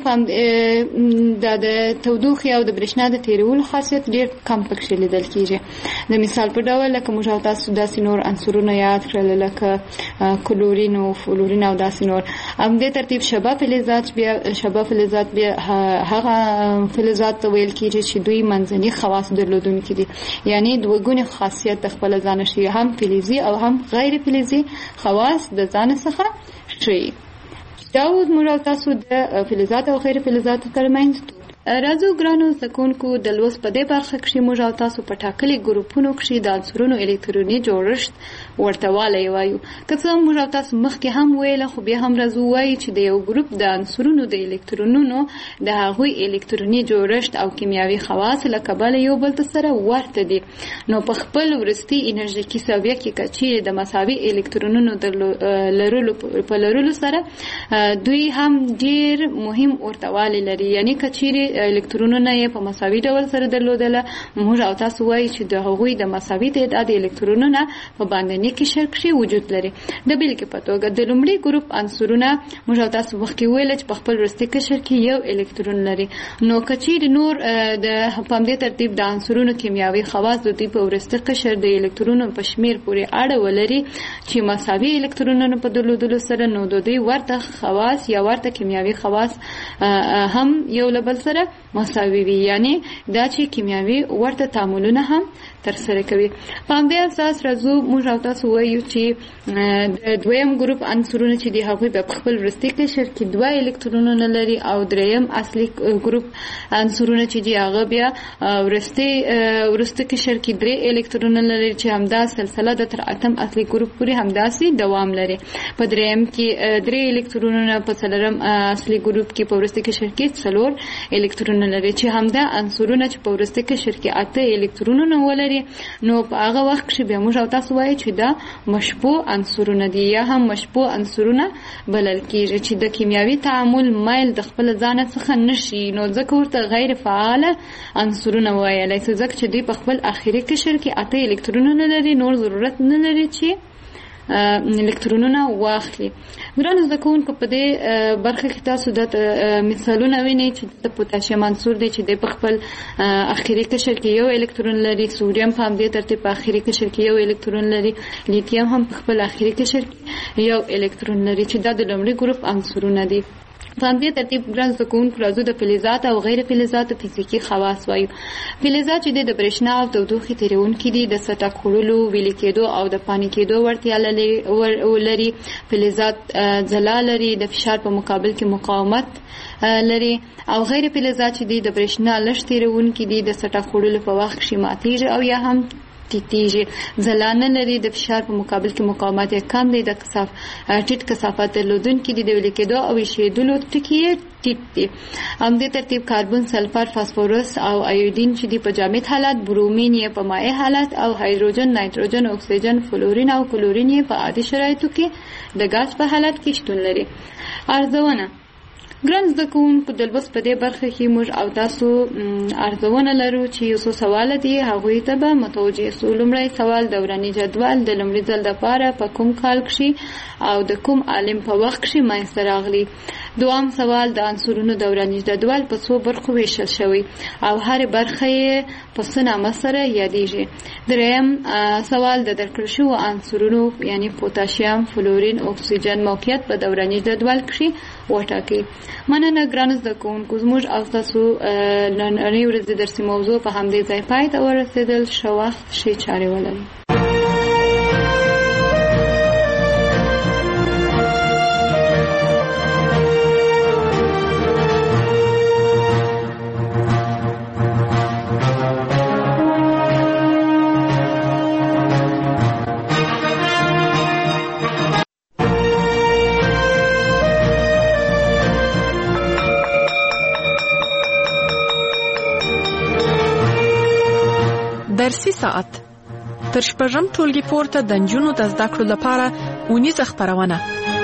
د تودوخې او د برېښنا د تیرولو خاصیت ډېر کم پکې لیدل کېږي. د مثال په ډول لکه موږ او تاسو داسې نور عنصرونه یاد کړل لکه کلورین او فلورین او داسې نور. همدې ترتیب شبه فلزات بیا شبه فلزات بیا هغه فلزات ته ویل کېږي چې دوی منځني خواص درلودونکي دي، یعنی دوه ګونې خاصیت د خپله ځانه ښیي، هم فلزي او هم غیر فلزي خواص د ځان څخه ښیي. دا اوس موږ او تاسو د فلزات او غیر فلزاتو ترمنځ راځو ګرانو زده کوونکو د لوست په دې برخه کې موږ او تاسو په ټاکلي ګروپونو کې د عنصرونو الکتروني جوړښت ورته والی وایو. که څه موږ او تاسو مخکې هم ویل خو بیا هم راځو وایو چې د یو ګروپ د عنصرونو د الکترونونو د هغوی الکتروني جوړښت او کیمیاوي خواص له کبله یو بل سره ورته دي. نو په خپل وروستي انرژیکي ساویه کې کچې د مساوي الکترونونو د لرلو په لرلو سره دوی هم ډیر مهم ورته والی لري، یعنی کچې الکترونونه یې په مساوي ډول سره درلودله. موږ او تاسو وایو چې د هغوی د مساوي تعداد الکترونونه په باندني قشر کې وجود لري. د بېلګې په توګه د لومړي ګروپ عنصرونه موږ او تاسو مخکې ویل چې په خپل وروستي قشر کې یو الکترون لري. نو که چیرې نور د په همدې ترتیب د عنصرونو کیمیاوي خواص د دوی په وروستي قشر د الکترونو په شمیر پورې اړه ولري چې مساوي الکترونونه په درلودلو سره نو د دوی ورته خواص یا ورته کیمیاوي خواص هم یو له بل سره مساوي وي، یعنی دا چې کیمیاوي ورته تعاملونه هم ترسره کوي. په همدې اساس راځو موږ او تاسو وایو چې د دویم ګروپ عنصرونه چې دی هغوی په خپل وروستي قشر کې دوه الکترونونه لري او دریم اصلي ګروپ عنصرونه چې دی هغه بیا وروستي وروستي قشر کې درې الکترونونه لري چې همدا سلسله د تر اتم اصلي ګروپ پورې همداسې دوام لري. په دریم کې درې الکترونونه، په څلورم اصلي ګروپ کې په وروستي قشر کې څلور الکترونونه لري چې همدا عنصرونه چې په وروستي قشر کې اته الکترونونه ولري. نو په هغه وخت کې بیا موږ او تاسو وایو چې دا مشبوع عنصرونه دي یا هم مشبوع عنصرونه بلل کېږي چې د کیمیاوي تعامل مایل د خپل ځان څخه نشي، نو ځکه ورته غیر فعاله عنصرونه وایي، ځکه چې دوی په خپل اخري قشر کې اته الکترونونه لري، نور ضرورت نه لري چې الکترونونه واخلي. ګرانو زده کوونکو په دې برخه کې تاسو د مثالونه وینئ چې د پوتاشیم عنصر دی چې د په خپل اخري قشر کې یو الکترون لري، سوډیم په همدې ترتیب په اخري قشر کې یو الکترون لري، لیتیم هم په خپل اخري قشر کې یو الکترون لري چې دا د لومړي ګروپ عنصرونه دي. په همدې ترتیب ګران زده کوونکو راځو د فلزات او غیر فلزاتو فزیکي خواص وایو. فلزات چې د برېښنا او تودوخې تیروونکي دي، د سطح خوړلو، ویلې کېدو او د پاني کېدو وړتیا لري. فلزات ځلا لري، د فشار په مقابل کې مقاومت لري. او غیر فلزات چې د برېښنا لږ تیروونکي دي، د سطح خوړلو په وخت کې ماتېږي او یا هم ټیټیږي. ځلا نه لري، د فشار په مقابل کې مقاومت یې کم دی، د کثاف ټیټ کثافت درلودونکي دي، د ویلې کېدو او ایښېدلو ټکي یې ټیټ دي. همدې ترتیب کاربن، سلفر، فاسفورس او ایودین چې دي په جامد حالت، برومین یې په مایع حالت او هایدروجن، نایتروجن، اکسیجن، فلورین او کلورین یې په عادي شرایطو کې د ګاز په حالت کې شتون لري. ارزونه ګران زده کوونکو د لوست په دې برخه کې موږ او تاسو ارزونه لرو چې یو څو سوال دي، هغوی ته به متوجه سو. لومړی سوال دوراني جدول د لومړي ځل لپاره په کوم کال کې او د کوم عالم په وخت کې منځته راغلی. دوام سوال د عنصرونو دوراني جدول په څو برخو ویشل شوی او هر برخه یې په څه نامه سره یادیږي. دریم سوال د درکړل شوو عنصرونو یعنی پوتاشیم، فلورین، اکسیجن موقعیت په دوراني جدول کې وټاکئ. مننه ګران زده کوونکو، زموږ او تاسو نننۍ ورځې درسي موضوع په همدې ځای پای ته ورسېدل. ښه وخت، ښې چارې ولرئ. درسي ساعت تر شپږم ټولګي پورته د نجونو د زده کړو لپاره اونیزه خپرونه.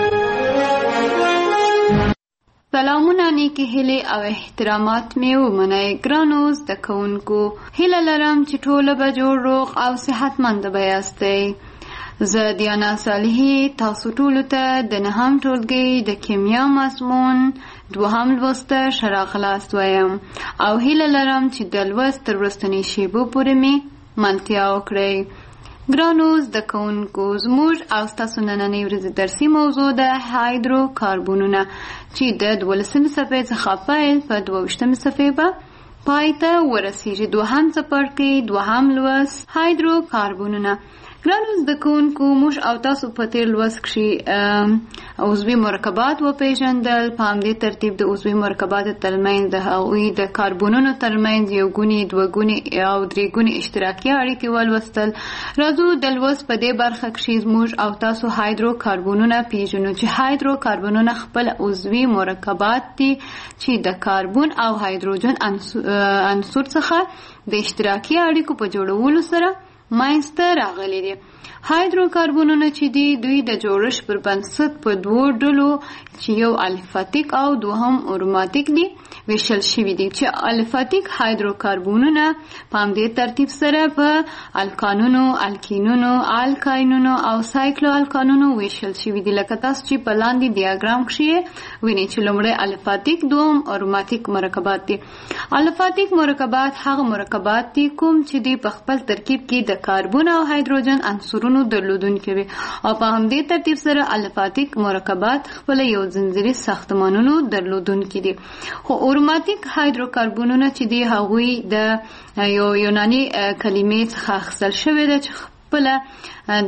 سلامونه، نیکی هیلې او احترامات مې ومنئ. ګرانو زده کوونکو، هیله لرم چې ټوله به جوړ، روغ او صحتمند به یاستئ. زه دیانا صالحي تاسو ټولو ته د نهم ټولګي د کیمیا مضمون دوهم لوست شرا خلاص وایم او هیله لرم چې د لوست تر وروستنۍ شیبو پورې می ملتیا وکړئ. ګرانو زده کوونکو، زموږ او ستاسو نننۍ ورځې درسي موضوع ده هایدرو کاربونونه چې د دولسمې صفحې څخه پیل په دوه ویشتمې صفحې به پای ته ورسیږي. دوهم څپرکی دوهم لوست هایدرو کاربونونه. ګرانو زده کوونکو، موږ او تاسو په تیر لوست کښې عضوي مرکبات وپېژندل. په همدې ترتیب د عضوي مرکباتو ترمنځ د هغوی د کاربونونو ترمنځ یو ګونې دوه ګونې او درې ګونې اشتراکي اړیکې ولوستل. راځو د لوست په دې برخه کښې موږ او تاسو هایدرو کاربونونه پېژنو چې هایدرو کاربونونه خپل عضوي مرکبات دي چې د کاربون او هایدروجن عنصر څخه د اشتراکي اړیکو په جوړولو سره منځته راغلي دي. هایدرو کاربونونه چې دي دوی د جوړښت پر بنسټ په دوو ډلو چې یو الفاتیک او دوهم اروماتیک دي ویشل شوي دي چې الفاتیک هایدرو کاربونونه په همدې ترتیب سره په الکانونو، الکینونو، الکاینونو او سایکلو الکانونو ویشل شوي دي. لکه تاسو چې په لاندې ډیاګرام کښې وینئ چې لومړی الفاتیک دوهم اروماتیک مرکبات دي. الفاتیک مرکبات هغه مرکبات دي کوم چې دي په خپل ترکیب کې د کاربون او هایدروجن عنصرونو درلودونکي وي او په همدې ترتیب سره الفاتیک مرکبات خپل یو ځنځیري ساختمانونو درلودونکي دي. خو اروماتیک هایدروکاربونونه چې دي هغوی د یو یوناني کلمې څخه اخیستل شوي ده چې خپله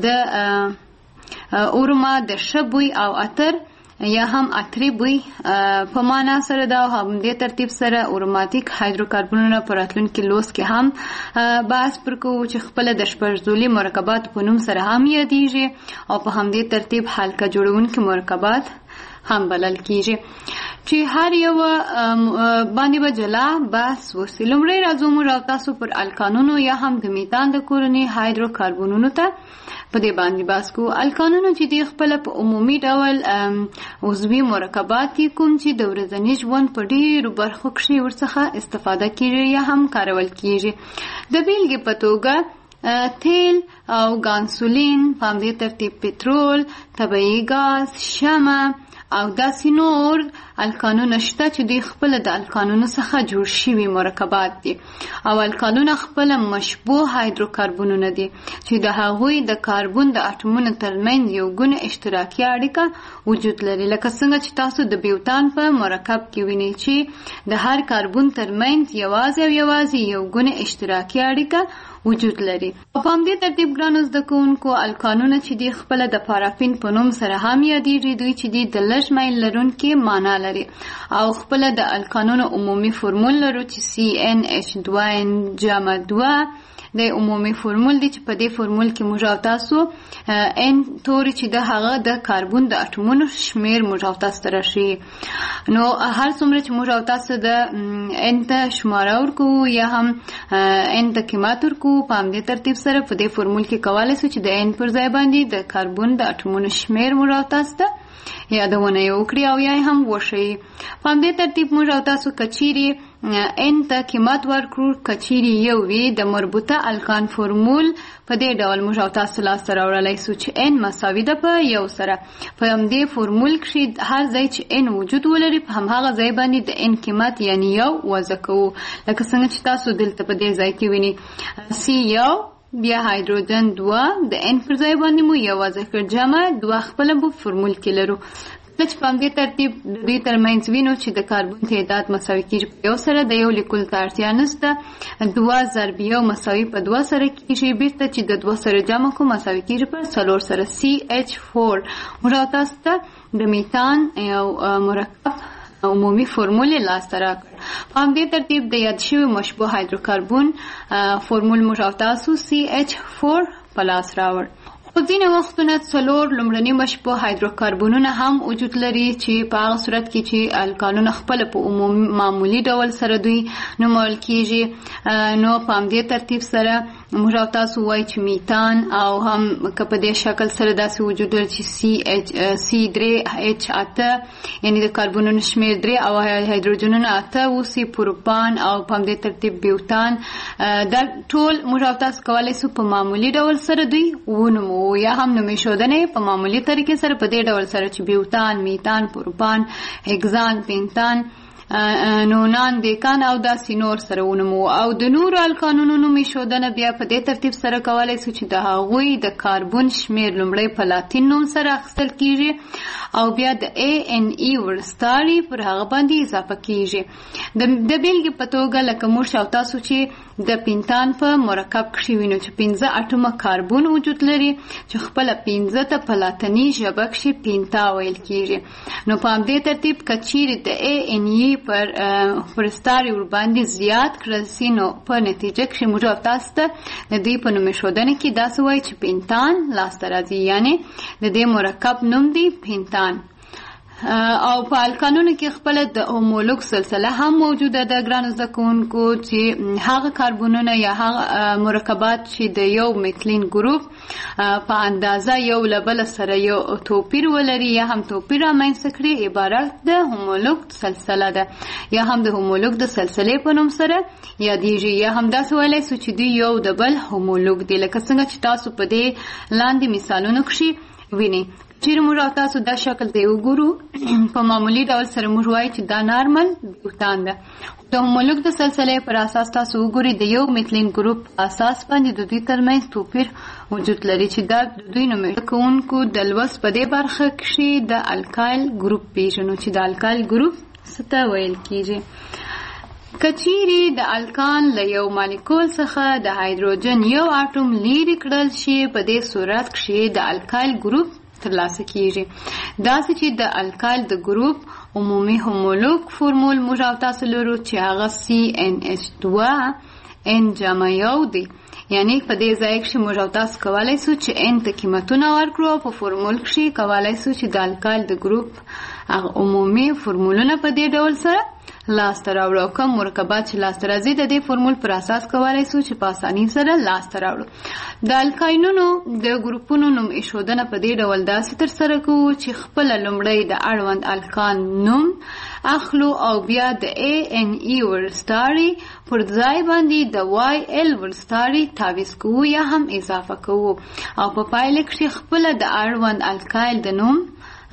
د اروما د ښه بوی او عطر یا هم عطري بوی په معنا سره ده. همدې ترتیب سره اروماتیک هایدروکاربونونه په راتلونکي لوست کې هم بحث پر کوو چې خپله د شپږ مرکبات په نوم سره هم یادیږي او په همدې ترتیب حلقه جوړونکي مرکبات هم بلل کیږي چې هر یو باندې به جلا بحث وسي. لومړی راځو موږ او تاسو پر الکانونو یا هم د میتان د کورنۍ هایدروکاربونونو ته په دې باندې بحث کوو. الکانونو چې دي خپله په عمومي ډول عضوي مرکبات دي کوم چې د ورځني ژوند په ډېرو برخو کښې ورڅخه استفاده کیږي یا هم کارول کیږي. د بیلګې په توګه تیل او ګانسولین، په همدې ترتیب پټرول، طبیعي ګاز، شمع او داسې نور الکانونه شته چې دوی خپله د الکانونو څخه جوړ شوي مرکبات دي او الکانونه خپله مشبوه هایدروکاربونونه دي چې د هغوی د کاربون د اټومونو ترمنځ یو ګونه اشتراکي اړیکه وجود لري. لکه څنګه چې تاسو د بیوتان په مرکب کې وینئ چې د هر کاربون ترمنځ یوازې او یوازې یو ګونه اشتراکي اړیکه وجود لري. په همدې ترتیب ګرانو زده کوونکو، الکانونه چې دي خپله د پارافین په نوم سره هم یادیږي. دوی چې دي د لږ میل لرونکي معنا لري او خپله د الکانونو عمومي فورمول لرو چې سی ان اچ دوه ان جمع دوه د عمومي فورمول دی چې په دې فورمول کې موږ او تاسو ان توري چې د هغه د کاربون د اټومونو شمیر موږ او تاسو ته راشي. نو هر څومره چې موږ او تاسو د ان ته شماره ورکوو یا هم ان ته قیمت ورکوو، په همدې ترتیب سره په دې فورمول کې کولی شو چې د ان پر ځای باندې د کاربون د اټومونو شمیر موږ او تاسو ته یادونه یې وکړي او یا هم وښیي. په همدې ترتیب موږ او تاسو کچیرې ان ته قیمت ورکړو، کچیرې یو وي د مربوطه الکان فورمول په دې ډول موږ او تاسو لاسته راوړلی سو چې ان مساوي ده په یو سره. په همدې فورمول کښې هر ځای چې ان وجود ولري په همهغه ځای باندې د ان قیمت یعنی یو وضع کوو. لکه څنګه چې تاسو دلته په دې ځای کې وینئ سی یو، بیا هایدروجن دوه د ان پر ځای باندې مو یو وضع کړ، جمع دوه خپله به فورمول کې لرو. کله چې په همدې ترتیب د دوی ترمنځ وینو چې د کاربون تعداد مساوي کېږي په یو سره، د یو لیکلو ته اړتیا نشته. دوه ضرب یو مساوي په دوه سره کېږي، بیرته چې د دوه سره جمع کړو مساوي کېږي په څلور سره. سی ایچ فور موږ تاسو ته د میتان یو مرکب عمومي فورمول لاسته راکړ. په همدې ترتیب د یاد شوي مشبوه هایدروکاربون فورمول موږ تاسو سی ایچ فور په لاس راوړ. خو ځینې وختونه څلور لومړني مشبوه هایدروکاربونونه هم وجود لري چې په هغه صورت کې چې الکانونه خپله په عمومي معمولي ډول سره دوی نومول کېږي. نو په همدې ترتیب سره موږ او تاسو وایو چې میتان او هم که په دې شکل سره داسې وجود لري چې سی ایچ سی درې ایچ اته یعنې د کاربونونو شمیر درې او هایدروجنونه اته اوسي، پروپان او په همدې ترتیب بیوتان. دا ټول موږ او تاسو کولی سو په معمولي ډول سره دوی ونومو کوو یا هم نومیښودنې په معمولي طریقې سره په دې ډول سره چې بیوتان، میتان، پروپان، هگزان، پینتان، نونان، دیکان او داسې نور سره ونومو. او د نورو الکانونو نومیښودنه بیا په دې ترتیب سره کولی سو چې د هغوی د کاربن شمیر لومړی په لاتین نوم سره اخیستل کیږي او بیا د ای ان ای ورستاري پر هغه باندې اضافه کیږي. د بیلګې په توګه لکه موږ او تاسو چې د پینتان په مرکب کښې وینو چې پنځه اټومه کاربن وجود لري چې خپله پنځه ته په لاتیني ژبه کښې پینتا ویل کیږي. نو په همدې ترتیب که چیرې د ای ان ای پر پرستاري ورباندې زیات کړل سي نو په نتیجه کښې موږ او تاسو ته د دوی په نومیښودنه کې داسې وایي چې پینتان لاسته راځي، یعنې د دې مرکب نوم دی پینتان. او په الکانونو کې خپله د هومولوګ سلسله هم موجوده ده ګرانو زده کوونکو چې هغه کاربنونه یا هغه مرکبات چې د یو میتلین ګروپ په اندازه یو له بله سره یو توپیر ولري یا هم توپیر رامنځته کړي عبارت د هومولوګ سلسله ده یا هم د هومولوګ د سلسلې په نوم سره یادیږي یا هم داسې ویلی سو چې دوی یو د بل هومولوګ دی، لکه څنګه چې تاسو په دې لاندې مثالونو کښې وینئ. چیرې موږ او تاسو دا شکل دی وګورو په معمولي ډول سره موږ وایو چې دا نارمل بیوتان ده. د هومولوګ د سلسلې پر اساس تاسو وګورئ د یو میتلین ګروپ په اساس باندې د دوی ترمنځ توپیر وجود لري چې دا د دوی نومیښودنه کوونکو د لوست په دې برخه کښې د الکایل ګروپ پیژنو چې د الکایل ګروپ څه ته ویل کیږي. که چیرې د الکان له یو مالیکول څخه د هایدروجن یو اټوم لیرې کړل شي په دې صورت کښې د الکایل ګروپ ترلاسه کیږي. داسې چې د الکایل د ګروپ عمومي هومولوګ فورمول موږ او تاسو لرو چې هغه سی ان ایچ دوه ان جمع یو دی، یعنی په دې ځای کښې موږ او تاسو کولی سو چې ان ته قیمتونه ورکړو او په فورمول کښې کولی سو چې د الکایل د ګروپ هغه عمومي فورمولونه په دې ډول سره لاسته راوړو او کوم مرکبات چې لاسته راځي د دې فورمول پر اساس کولی سو چې په اساني سره لاسته راوړو. د الکاینونو د ګروپونو نوم ایښودنه په دې ډول داسې ترسره کوو چې خپله لومړی د اړوند الکان نوم اخلو او بیا د ای ان ای ورستاري پر ځای باندې د وای ال ورستاري تعویض کوو یا هم اضافه کوو او په پایله کښې خپله د اړوند الکایل د نوم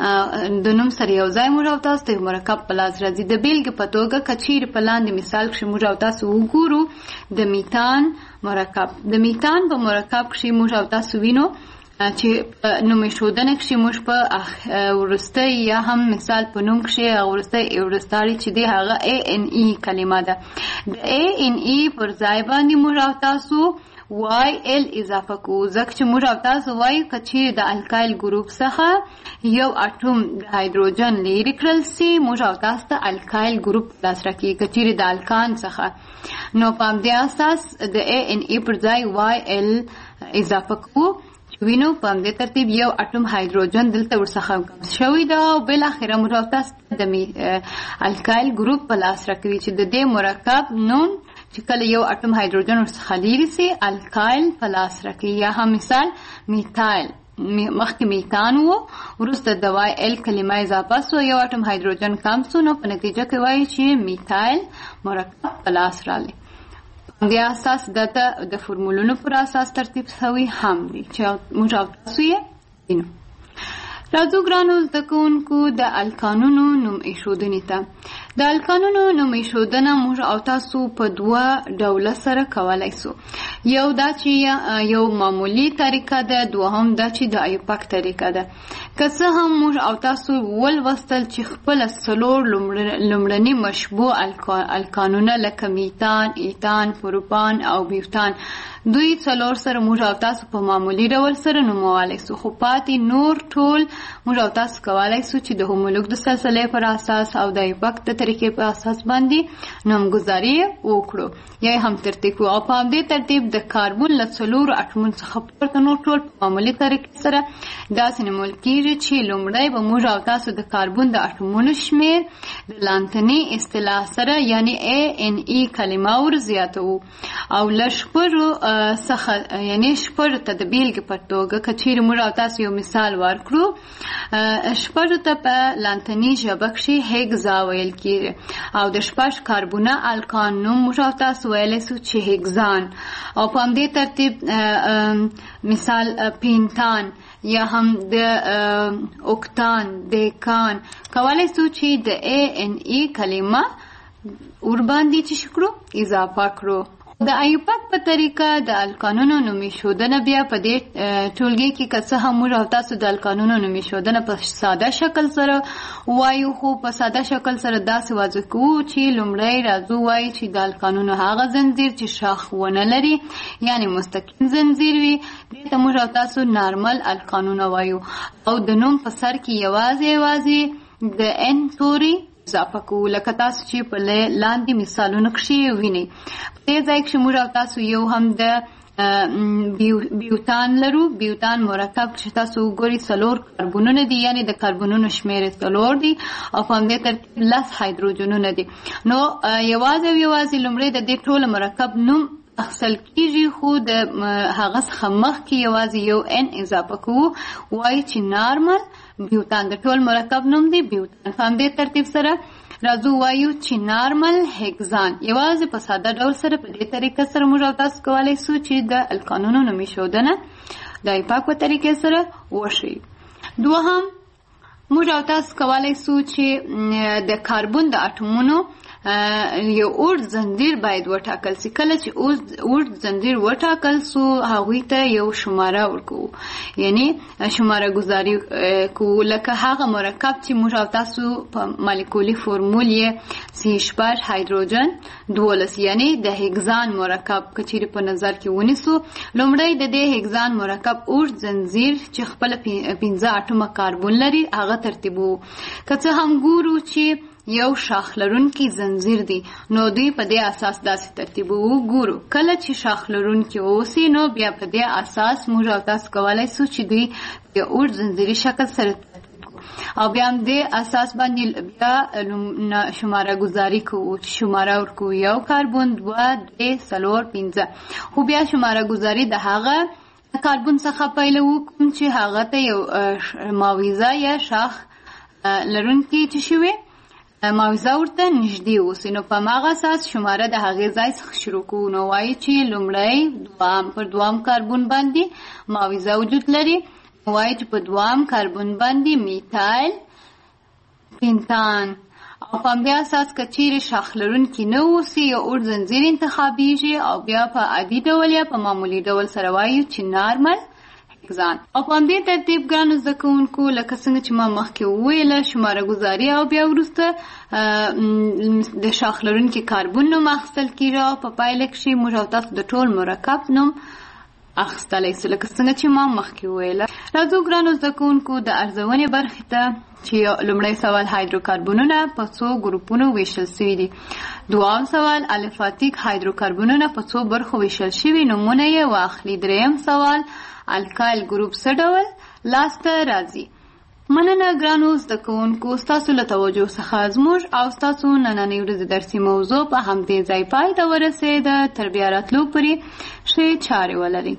د نوم سره یو ځای موږ او تاسو ته مرکب په لاس راځي. د بیلګې په توګه که چیرې په لاندې مثال کښې موږ او تاسو وګورو د میتان مرکب. د میتان په مرکب کښې موږ او تاسو وینو چې په نومیښودنه کښې موږ په وروستی یا هم مثال په نوم کښې هغه وروستی ورستاري چې دی هغه ای ان ای کلمه ده. د ای ان ای پر ځای باندې موږ او تاسو وای ال اضافه کوو ځکه چې موږ او تاسو وایو که چیرې د الکایل ګروپ څخه یو اټوم د هایدروجن لیرې کړل سي موږ او تاسو ته الکایل ګروپ لاسته راکوي. که چیرې د الکان څخه نو په همدې اساس د ای ان ای پر ځای وای ال اضافه کوو وینو په همدې ترتیب یو اټوم هایدروجن دلته ورڅخه کم شوی ده او بالاخره موږ او تاسو د الکایل ګروپ په لاس راکوي چې د دې مرکب نوم چې کله یو اټوم هایدروجن ورڅخه لیرې سي الکایل په لاس راکوي. یا هم مثال میتایل مخکې میتان و وروسته د وای ال کلمه اضافه سو یو اټوم هایدروجن کم سو نو په نتیجه کې وایي چې میتایل مرکب په لاس راغلی. د اساس دته د فورمولونو پر اساس ترتیب شوی هم دی چې موږ او تاسو یې وینو. راځو ګرانو زده کوونکو د الکانونو نوم ایښودنې ته. د الکانونو نوم ایښودنه موږ او تاسو په دوه ډوله سره کولی سو. یو دا چې یو معمولي طریقه ده، دوهم دا چې د ایوپک طریقه ده. که څه هم موږ او تاسو ولوستل چې خپله څلور لومړني مشبوع الکانونه لکه میتان، ایتان، پروپان او بیوتان دوی څلور سره موږ او تاسو په معمولي ډول سره نومولی سو، خو پاتې نور ټول موږ او تاسو کولی سو چې د هومولوګ د سلسلې پر اساس او د ایوپک د طریقې په اساس باندې نومګذاري وکړو یا هم ترتیب کړو او په همدې ترتیب د کاربن له څلورو اټومونو څخه پورته نور ټول په معمولي طریقې سره داسې نومول کېږي کیږي چې لومړی به موږ او تاسو د کاربن د اټومونو شمیر د لانتني اصطلاح سره یعنی A N E کلمه ور زیاتو او لشپړو څخه یعنی شپړو ته د بیلګې په توګه کچیر موږ او تاسو یو مثال ورکړو شپړو ته په لانتني ژبه کې هیګزا ویل کیږي او د شپږ کاربونه الکان نوم موږ او تاسو ویلای شو چې هیګزان او په همدې ترتیب مثال پینتان یا هم د اوکتان دیکان کولای شو چې د A N E کلمه ور باندې چې شکرو اضافه کړو. د ایوپاک په طریقه د الکانونو نومي شودنه بیا په دې ټولګي کې که څه هم موږ او تاسو د الکانونو نومي شودنه په ساده شکل سره وایو خو په ساده شکل سره داسې واضح کوو چې لومړی راځو وایي چې د الکانونو هغه زنځیر چې شاخ ونه لري یعنی مستقیم زنځیر وي دې ته موږ او تاسو نارمل الکانونه وایو او د نوم په سر کې یوازې یوازې د ان توري اضافه کوو لکه تاسو چې په لاندې مثالونو کې وینئ. په دې ځای کې موږ او تاسو یو هم د بیوتان لرو. بیوتان مرکب چې تاسو وګورئ څلور کاربونونه دي یعنی د کاربونونو شمیر څلور دي او په همدې ترتیب لس هایدروجنونه دي. نو یوازې یوازې لومړی د دې ټول مرکب نوم اخصل کیږي خو د هغه څخه مخکې یوازې یو ان اضافه کوو وایي چې نارمل بیوتان د ټول مرکب نوم دی بیوتان. په همدې ترتیب سره راځو وایو چې نارمل هیګزان یوازې په ساده ډول سره په دې طریقه سره موږ او تاسو کولی شو چې د الکانونو نومي ښودنه د ایپاک په طریقې سره وشي. دوهم موږ او تاسو کولی شو چې د کاربن د اټومونو یو اوږد زنځیر باید وټاکل سي. کله چې اوږد زنځیر وټاکل سو هغوی ته یو شماره ورکوو یعنی شماره گذاری کوو لکه هغه مرکب چې موږ او تاسو په مالیکولي فورمول یې سی شپږ هایدروجن دولس یعنی د هیګزان مرکب که چیرې په نظر کې ونیسو لومړی د دې هیګزان مرکب اوږد زنځیر چې خپله پنځه اټومه کاربن لري هغه ترتیبوو. که څه هم ګورو چې یو شاخ لرونکی زنځیر دی نو دوی په دې اساس داسې ترتیب وګورو. کله چې شاخ لرونکی اوسي نو بیا په دې اساس موږ او تاسو کولی شو چې دوی په اوږد زنځیري شکل سره او بیا هم دې اساس باندې بیا شماره گذاری کوو چې شماره ورکوو یو کاربن دوه درې څلور پنځه خو بیا شماره گذاری د هغه کاربن څخه پیلوو کوم چې هغه ته یو ماویزه یا شاخ لرونکی چې شوی ماویزه ورته نږدې اوسي نو په هماغه اساس شماره د هغې ځای څخه شروع کوو. نو وایي چې لومړی دوام پر دوام کاربن باندې ماویزه وجود لري وایي چې په دوام کاربن باندې میتایل پینتان او په همدې اساس که چیرې شاخ لرونکي نه اوسي یو اوږد زنځیر انتخابیږي او بیا په عادي ډول یا په معمولي ډول سره وایو چې نارمل ځان. او په همدې ترتیب ګرانو زده کوونکو لکه څنګه چې ما مخکې وویله شماره ګذاري او بیا وروسته د شاخ لرونکي کاربن نوم اخیستل کېږي او په پایله کښې موږ او تاسو د ټول مرکب نوم اخیستلی سو لکه څنګه چې ما مخکې وویله. راځو ګرانو زده کوونکو د ارزونې برخې ته چې لومړی سوال هایدروکاربنونه په څو ګروپونو ویشل شوي دي. دوام سوال الفاتیک هایدروکاربنونه په څو برخو ویشل شوي نومونه یې واخلي. دریم سوال الکایل ګروپ څه ډول لاسته راځي. مننه ګرانو زده کوونکو ستاسو له توجه څخه زموږ او ستاسو نننۍ ورځې درسي موضوع په همدې ځای پای ته ورسېده. تر بیا راتلو پورې ښې چارې ولرئ.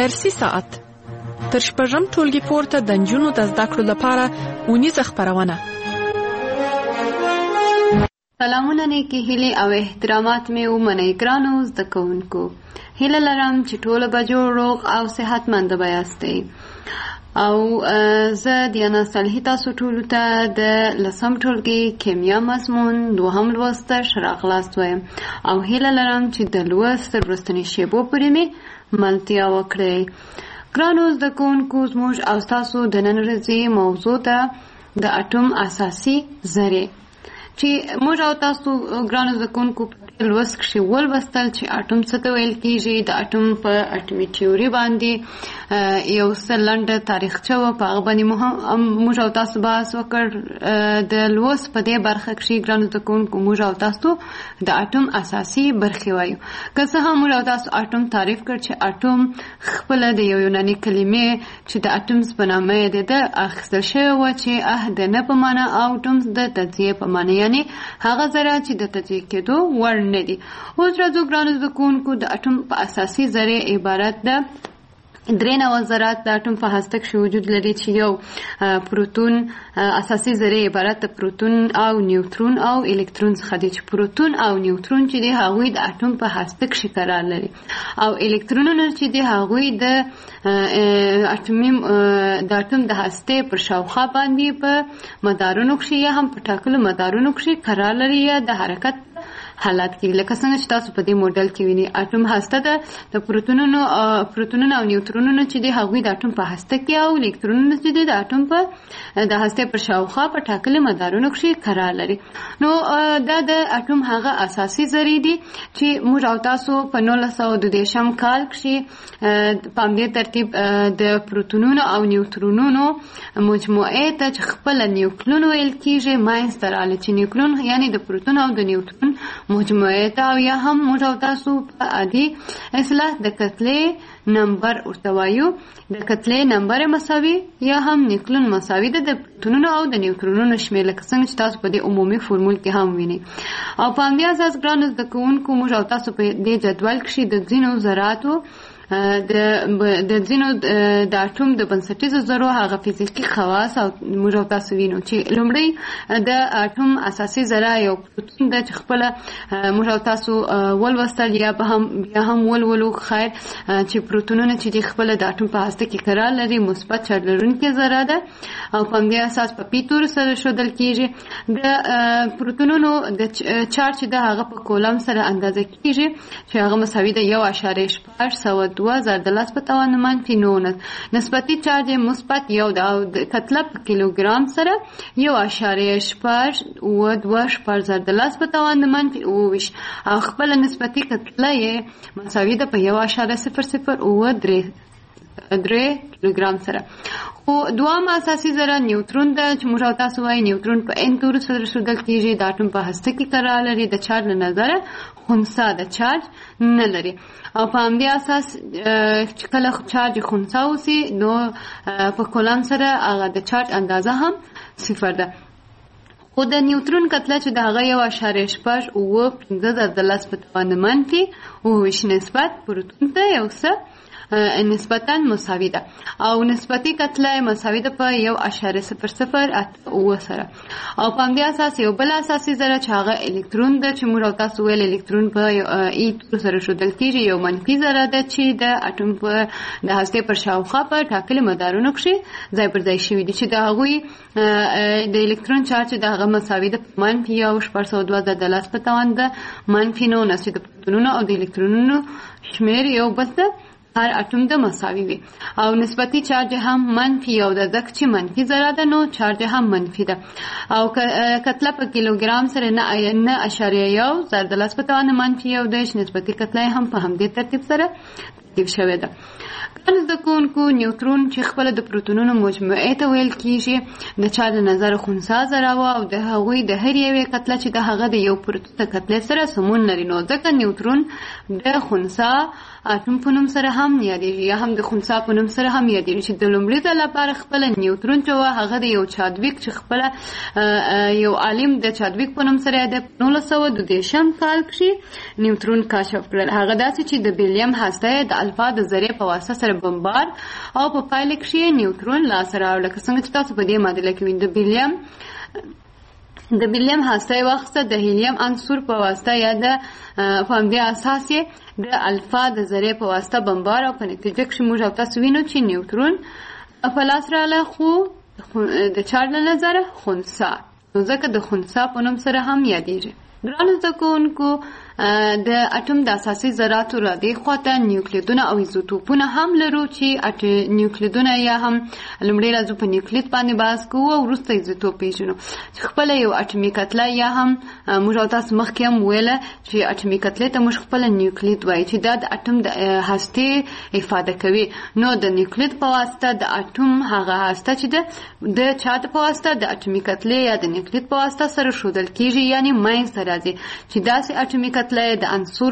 درسي ساعت تر شپږم ټولګي پورته د نجونو د زده کړو لپاره اونیزه خپرونه. سلامونه نیکی هیلې او احترامات مې ومنئ ګرانو زده کوونکو. هیله لرم چې ټول به جوړ روغ او صحتمند به یاستئ. او زه دیانا صالحي تاسو ټولو ته د لسم ټولګي کیمیا مضمون دوهم لوست راغلاست وایم او هیله لرم چې د لوست تر وروستنۍ شیبو پورې مې ملتیا وکړئ. ګرانو زده کوونکو زموږ او ستاسو د نن ورځې موضوع ده د اټوم اساسي ذرې چې موږ او تاسو ګرانو زده کوونکو لوست کښې ولوستل چې اټوم څه ته ویل کېږي. د اټوم په اټومي تیوري باندې یو څه لنډه تاریخچه وه، په هغه باندې موږ او تاسو بحث وکړ. د لوست په دې برخه کښې ګرانو زده کوونکو موږ او تاسو د اټوم اساسي برخې وایو. که څه هم موږ او تاسو اټوم تعریف کړ چې اټوم خپله د یو یوناني کلمې چې د اټمز په نامه یې د ده اخیستل شوې وه چې اه د نه په معنی او ټومز د تجزیې په معنی، یعنې هغه ذره چې د تجزیې کېدو وړ نه دي. اوس راځو ګرانو زده کوونکو د اټوم په اساسي ذرې عبارت ده درې نوع ذرات د اټوم په هسته کښې وجود لري چې یو پروتون اساسي ذرې عبارت د پروتون او نیوترون او الکترون څخه دي چې پروتون او نیوترون چې دي هغوی د اټوم په هسته کښې قرار لري او الکترونونه چې دي هغوی د اټومي د اټوم د هستې پر شاوخوا باندې په مدارونو کښې یا هم په ټاکلو مدارونو کښې قرار لري یا د حرکت حالات کې. لکه څنګه چې تاسو په دې موډل کې وینئ اټوم هسته ده د پروتونونو پروتونونو او نیوترونونو چې دي هغوی د اټوم په هسته کې او الکترونونه چې دي د اټوم په د هستې پر شاوخوا په ټاکلي مدارونو کښې قرار لري. نو دا د اټوم هغه اساسي ذرې دي چې موږ او تاسو په نولس سوه دوه دېرشم کال کښې په همدې ترتیب د پروتونونو او نیوترونونو مجموعې ته چې خپله نیوکلون ویل کېږي منځته راغلی چې نیوکلون یعنې د پروتون او د نیوترون مجموعه ته او یا هم موږ او تاسو په عادي اصطلاح د کتلې نمبر ورته وایو. د کتلې نمبر مساوي یا هم نیوکلون مساوي ده د پروتونونو او د نیوترونونو شمېر، لکه څنګه چې تاسو په دې عمومي فورمول کې هم وینئ. او په همدې اساس ګرانو زده کوونکو موږ او تاسو په دې جدول کښې د ځینو ذراتو د د ځینو د اټوم د بنسټیزو ذرو هغه فزیکي خواص او موږ او تاسو وینو چې لومړی د اټوم اساسي ذره یو پروتون ده چې خپله موږ او تاسو ولوستل یا به هم بیا هم ولولو خیر چې پروتونونه چې دي خپله د اټوم په هسته کې قرار لري مثبت چارج لرونکې ذره ده او په همدې اساس په پي توري سره ښودل کېږي. د پروتونونو د چارج چې ده هغه په کولم سره اندازه کېږي چې هغه مساوي ده یو اعشاریه شپږ سوه دوه زر د لس په توان منفي نولس. نسبتي چارج مثبت یو ده او د کتله په کیلوګرام سره یو اعشاریه شپږ اووه دوه شپږ زر د لس په توان منفي اووه ویشت او خپله نسبتي کتله یې مساوي ده په یو اعشاریه صفر صفر اووه درې درې کیلوګرام سره. خو دوام اساسي ذره نیوترون ده چې موږ او تاسو وایي نیوترون په ان تورو سره ښودل کېږي. د اټوم په هسته کې قرار لري، د چارج له نظره خنثی د چارج نه لري او په همدې اساس چې کله چارج خنثی اوسي نو په کولم سره هغه د چارج اندازه هم صفر ده. خو د نیوترون کتله چې د هغه یو اعشاریه شپږ اووه پنځه زر د لس په توان منفي اووه ویشت نسبت پروتون ته یو څه نسبتا مساوي ده او نسبتي کتله مساوي ده په یو اعشاریه صفر صفر اته اووه سره. او په همدې اساس یو بل اساسي ذره چې هغه الکترون ده چې موږ او تاسو ویل الکترون په ای تور سره ښودل کېږي یو منفي ذره ده چې د اټوم په د هستې پر شاوخوا په ټاکلي مدارونو کښې ځای پر ځای شوي دي چې د هغوی د الکترون چارج د هغه مساوي ده منفي یو شپږ سوه دوه زر د لس په توان ده منفي نولس چې د پروتونونو او د الکترونونو شمېر یو بل ته هر اټوم د مساوي وي او نسبتي چارج هم منفي یو ده ځکه چې منفي ذره ده نو چارج هم منفي ده او کتله په کیلوګرام سره نه اعشاریه یو زر د لس په توان منفي یو ده چې نسبتي کتله هم په همدې ترتیب سره ترتیب شوې ده. ګرانو زده کوونکو نیوترون چې خپله د پروتونونو مجموعې ته ویل کېږي د چارج له نظره خنثی ذره وه او د هغوی د هر یوې کتله چې د هغه د یو پروتون د کتلې سره سمون لري نو ځکه نیوترون د خنثی اټوم په نوم سره هم هم یادېږي یا هم د خنثا په نوم سره هم یادېږي چې د لومړي ځل لپاره خپله نیوترون چې وه هغه د یو چادویک چې خپله یو عالم د چادویک په نوم سره د نولس سوه دوه دېرشم کال کښې نیوترون کشف کړل. هغه داسې چې د بیلیم هسته یې د الفا د ذرې په واسطه سره بمبار او په پایله کښې نیوترون لاسته راوړ. لکه څنګه چې تاسو په دې معادله کې وینئ د بیلیم د بیلیم هسته یې واخیسته د هیلیم عنصر په واسطه یا د په همدې اساس یې د الفا د ذرې په واسطه بمبار او په نتیجه کښې موږ او تاسو وینو چې نیوترون په لاس راغله خو د چا له نظره خنثا، نو ځکه د خنثا په نوم سره هم یادېږي. ګرانو زده کوونکو د اټوم د اساسي ذراتو را دې خواته نیوکلیدونه او ایزوټوپونه هم لرو چې نیوکلیدونه یا هم لومړی راځو په نیوکلید باندې بحث کوو او وروسته ایزوټوپ پیژنو چې خپله یو اټومي کتله یا هم موږ او تاسو مخکې هم ویله چې اټومي کتلې ته موږ خپله نیوکلید وایي چې دا د اټوم د هستې افاده کوي. نو د نیوکلید په واسطه د اټوم هغه هسته چې ده د چا په واسطه د اټومي کتلې یا د نیوکلید په واسطه سره ښودل کېږي، یعنې منځته راځي چې داسې اټومي کتله د عنصر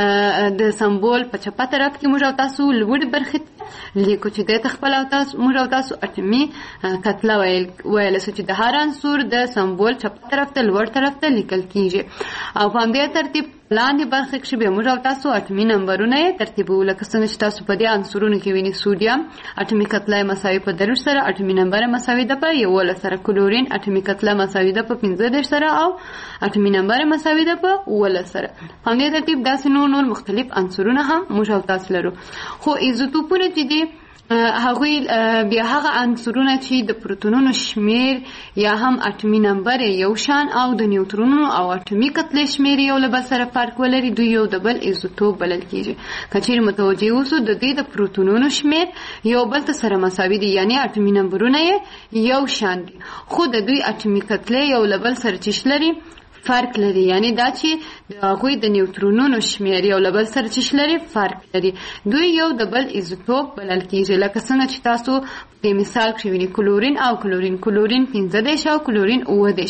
د سمبول په چپه طرف کې موږ او تاسو لوړې برخې لیکو چې دې ته خپل او تاسو موږ او تاسو اټومي کتله ویلی سو چې د هر عنصر د سمبول چپه طرف ته لوړ طرف ته لیکل کېږي. او په همدې ترتیب لاندې برخه کښې بیا موږ او تاسو اټومي نمبرونه یې ترتیبوو. لکه څنګه چې تاسو په دې عنصرونو کې وینئ سوډیم اټومي کتله یې مساوي په دېرش سره، اټومي نمبر یې مساوي ده په یولس سره، کلورین اټومي کتله مساوي ده په پنځه دېرش سره او اټومي نمبر یې مساوي ده په اوولس سره. په همدې ترتیب داسې نور نور مختلف عنصرونه هم موږ او تاسو لرو. خو ایزوټوپونه چې دي هغوی بیا هغه عنصرونه چې د پروتونونو شمیر یا هم اټومي نمبر یو شان او د نیوترونونو او اټومي کتلې شمیر یو له بل سره فرق ولري دوی یو د بل ایزوټوپ بلل کېږي. که چیرې متوجه اوسو د دوی د پروتونونو شمیر یو بل ته سره مساوي دي، یعنې اټومي نمبرونه یې یو شان دي، خو د دوی اټومي کتلې یو له بل سره چې لري فرق لري، یعنی دا چې د هغوی د نیوترونونو شمیر یو له بل سره چې لري فرق لري، دوی یو د بل ایزوټوپ بلل کېږي. لکه څنګه چې تاسو په مثال کښې وینئ کلورین او کلورین، کلورین پنځه دېرش او کلورین اووه دېرش،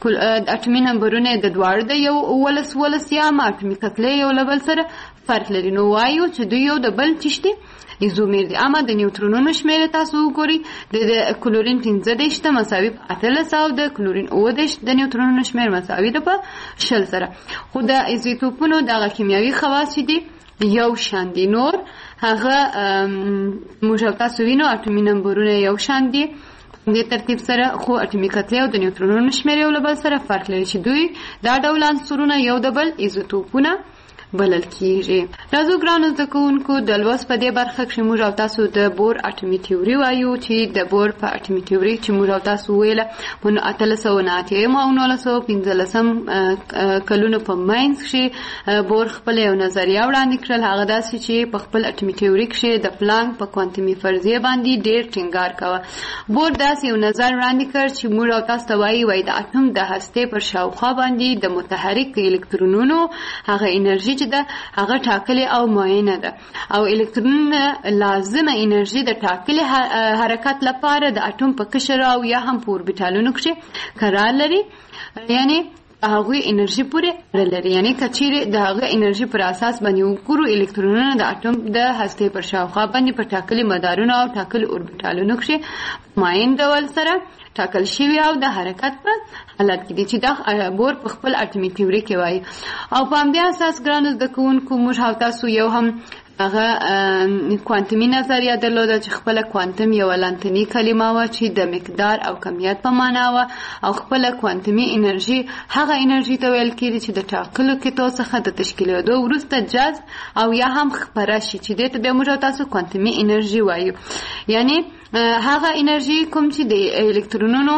اټومي نمبرونه د دواړو د یو اوولس اوولس یا هم اټومي کتلې یو له بل سره فرق لري. نو وایو چې دوی یو د بل چې دي ایزومیر دي. اما د نیوترونونو شمیر تاسو وګورئ د کلورین پنځه دېرش ته مساوي په اتلس او د کلورین اووه دېرش د نیوترونونو شمیر مساوي ده په شل سره. خو د ایزوټوپونو دغه کیمیاوي خواص دي یو شان دي، نور هغه موږ او تاسو وینو اټومي نمبرونه یو شان دي دې ترتیب سره، خو اټومي کتلې او د نیوترونونو شمیر یو له بل سره فرق لري چې دوی دا ډول عنصرونه یو د بل ایزوټوپونه بلل کېږي. راځو ګرانو زده کوونکو د لوست په دې برخه کښې موږ او تاسو د بور اټومي تیوري وایو چې د بور په اټومي تیوري چې موږ او تاسو ویله په اتلس سوه نه اتیا او نولس سوه پنځلسم کلونو په منځ کښې بور خپله یو نظریه وړاندې کړل. هغه داسې چې په خپل اټومي تیوري کښې د پلانک په کوانتمي فرضیې باندې ډېر ټینګار کوه. بور داسې یو نظر وړاندې کړ چې موږ او تاسو ته وایي وایي د اټوم د هستې پر شاوخوا باندې د متحرک الکترونونو هغه انرژي چې ده هغه ټاکلې او معینه ده، او الکترونونه لازمه انرژي د ټاکلې حرکت لپاره د اټوم په قشر او یا هم په اوربیټالونو کښې قرار لري، یعنی هغوی انرژي پورې اړه لري. یعنی که چیرې د هغه انرژي پر اساس باندې وګورو الکترونونه د اټوم د هستې پر شاوخوا باندې په ټاکلي مدارونو او ټاکلي اوربیټالونو کښې معین ډول سره ټاکل شوي او د حرکت په حالت کې دي چې دا بور په خپل اټومي تیوري کې وایي. او په همدې اساس ګرانو زده کوونکو موږ او تاسو یو هم هغه کوانتمي نظریه درلوده چې خپله کوانتم یوه لانتني کلمه وه چې د مقدار او کمیت په معنا وه، او خپله کوانتمي انرژي هغه انرژي ته ویل کېږي چې د ټاکلو کتو څخه د تشکیلېدو وروسته جذب او یا هم خپره شي چې دې ته بیا موږ او تاسو کوانتمي انرژي وایو. یعنی هغه انرژي کوم چې د الکترونونو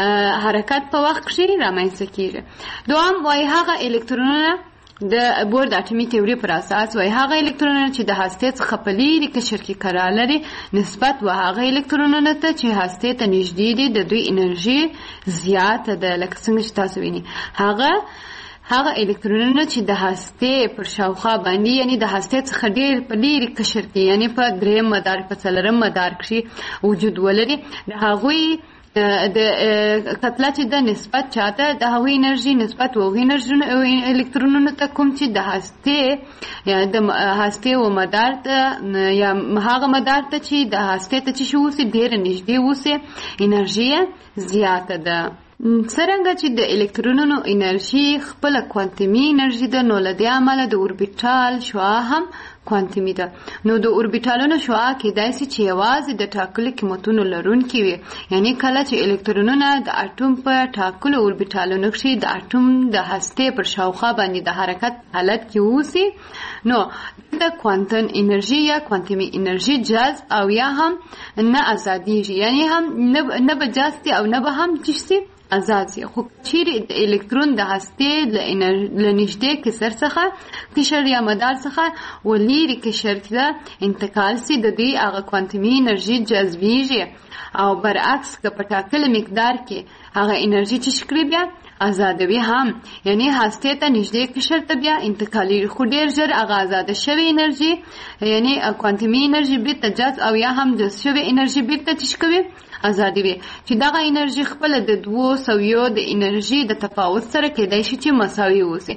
حرکت په وخت کښې رامنځته کېږي. دوهم وایي هغه الکترونونه د بور د اټومي تیوري پر اساس وایي هغه الکترونونه چې د هستې څخه په لیرې قشر کې قرار لري نسبت و هغه الکترونونه ته چې هستې ته نږدې دي د دوی انرژي زیاته ده. لکه څنګه چې تاسو وینئ هغه هغه الکترونونه چې د هستې پر شاوخوا باندې یعنی د هستې څخه ډېر په لیرې قشر کې یعنی په درېیم مدار په څلورم مدار کښې وجود ولري، د هغوی د کتله چې د نسبت چاته د هغوی انرژي نسبت هغوی الکترونونو ته کوم چې د هستې یا د هستې و مدار ته یا هغه مدار ته چې د هستې ته چې شي اوسي ډېره نږدې اوسي انرژي زیاته ده. څرنګه چې د الکترونونو انرژي خپله کوانتمي انرژي ده، نو له دې امله د اوربیټال شعاع هم کوانتمي ده. نو د اوربیټالونو شعاع کېدای شي چې یوازې د ټاکلو قیمتونو لرونکي وي، یعنی کله چې الکترونونه د اټوم په ټاکلو اوربیټالونو کښې د اټوم د هستې پر شاوخوا باندې د حرکت حالت کې اوسي، نو د کوانتم انرژي یا کوانتمي انرژي جذب او یا هم نه ازادیږي، یعنی هم نه به جذب او نه به هم چشتي آزاد سي. خو چیرې د الکترون د هستې له نږدې کسر څخه قشر یا مدار څخه و لیرې قشر ته انتقال سي، د دې هغه کوانتمي انرژي جذبیږي او برعکس که په ټاکلي مقدار کې هغه انرژي چې شکري بیا آزادوي هم، یعنی هستې ته نږدې قشر ته بیا انتقالېږي، خو ډېر ژر هغه آزاده شوې انرژي یعنی کوانتمي انرژي بیرته جذب او یا هم جذب شوې انرژي بیرته چې کوي آزادي وي، چې دغه انرژي خپله د دوو سویو د انرژي د تفاوت سره کېدای شي چې مساوي اوسي.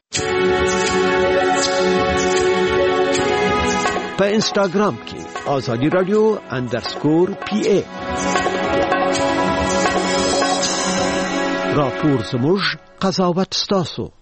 په انسټاګرام کې آزادي رادیو اندرسکور پی ای راپور زموږ قضاوت ستاسو.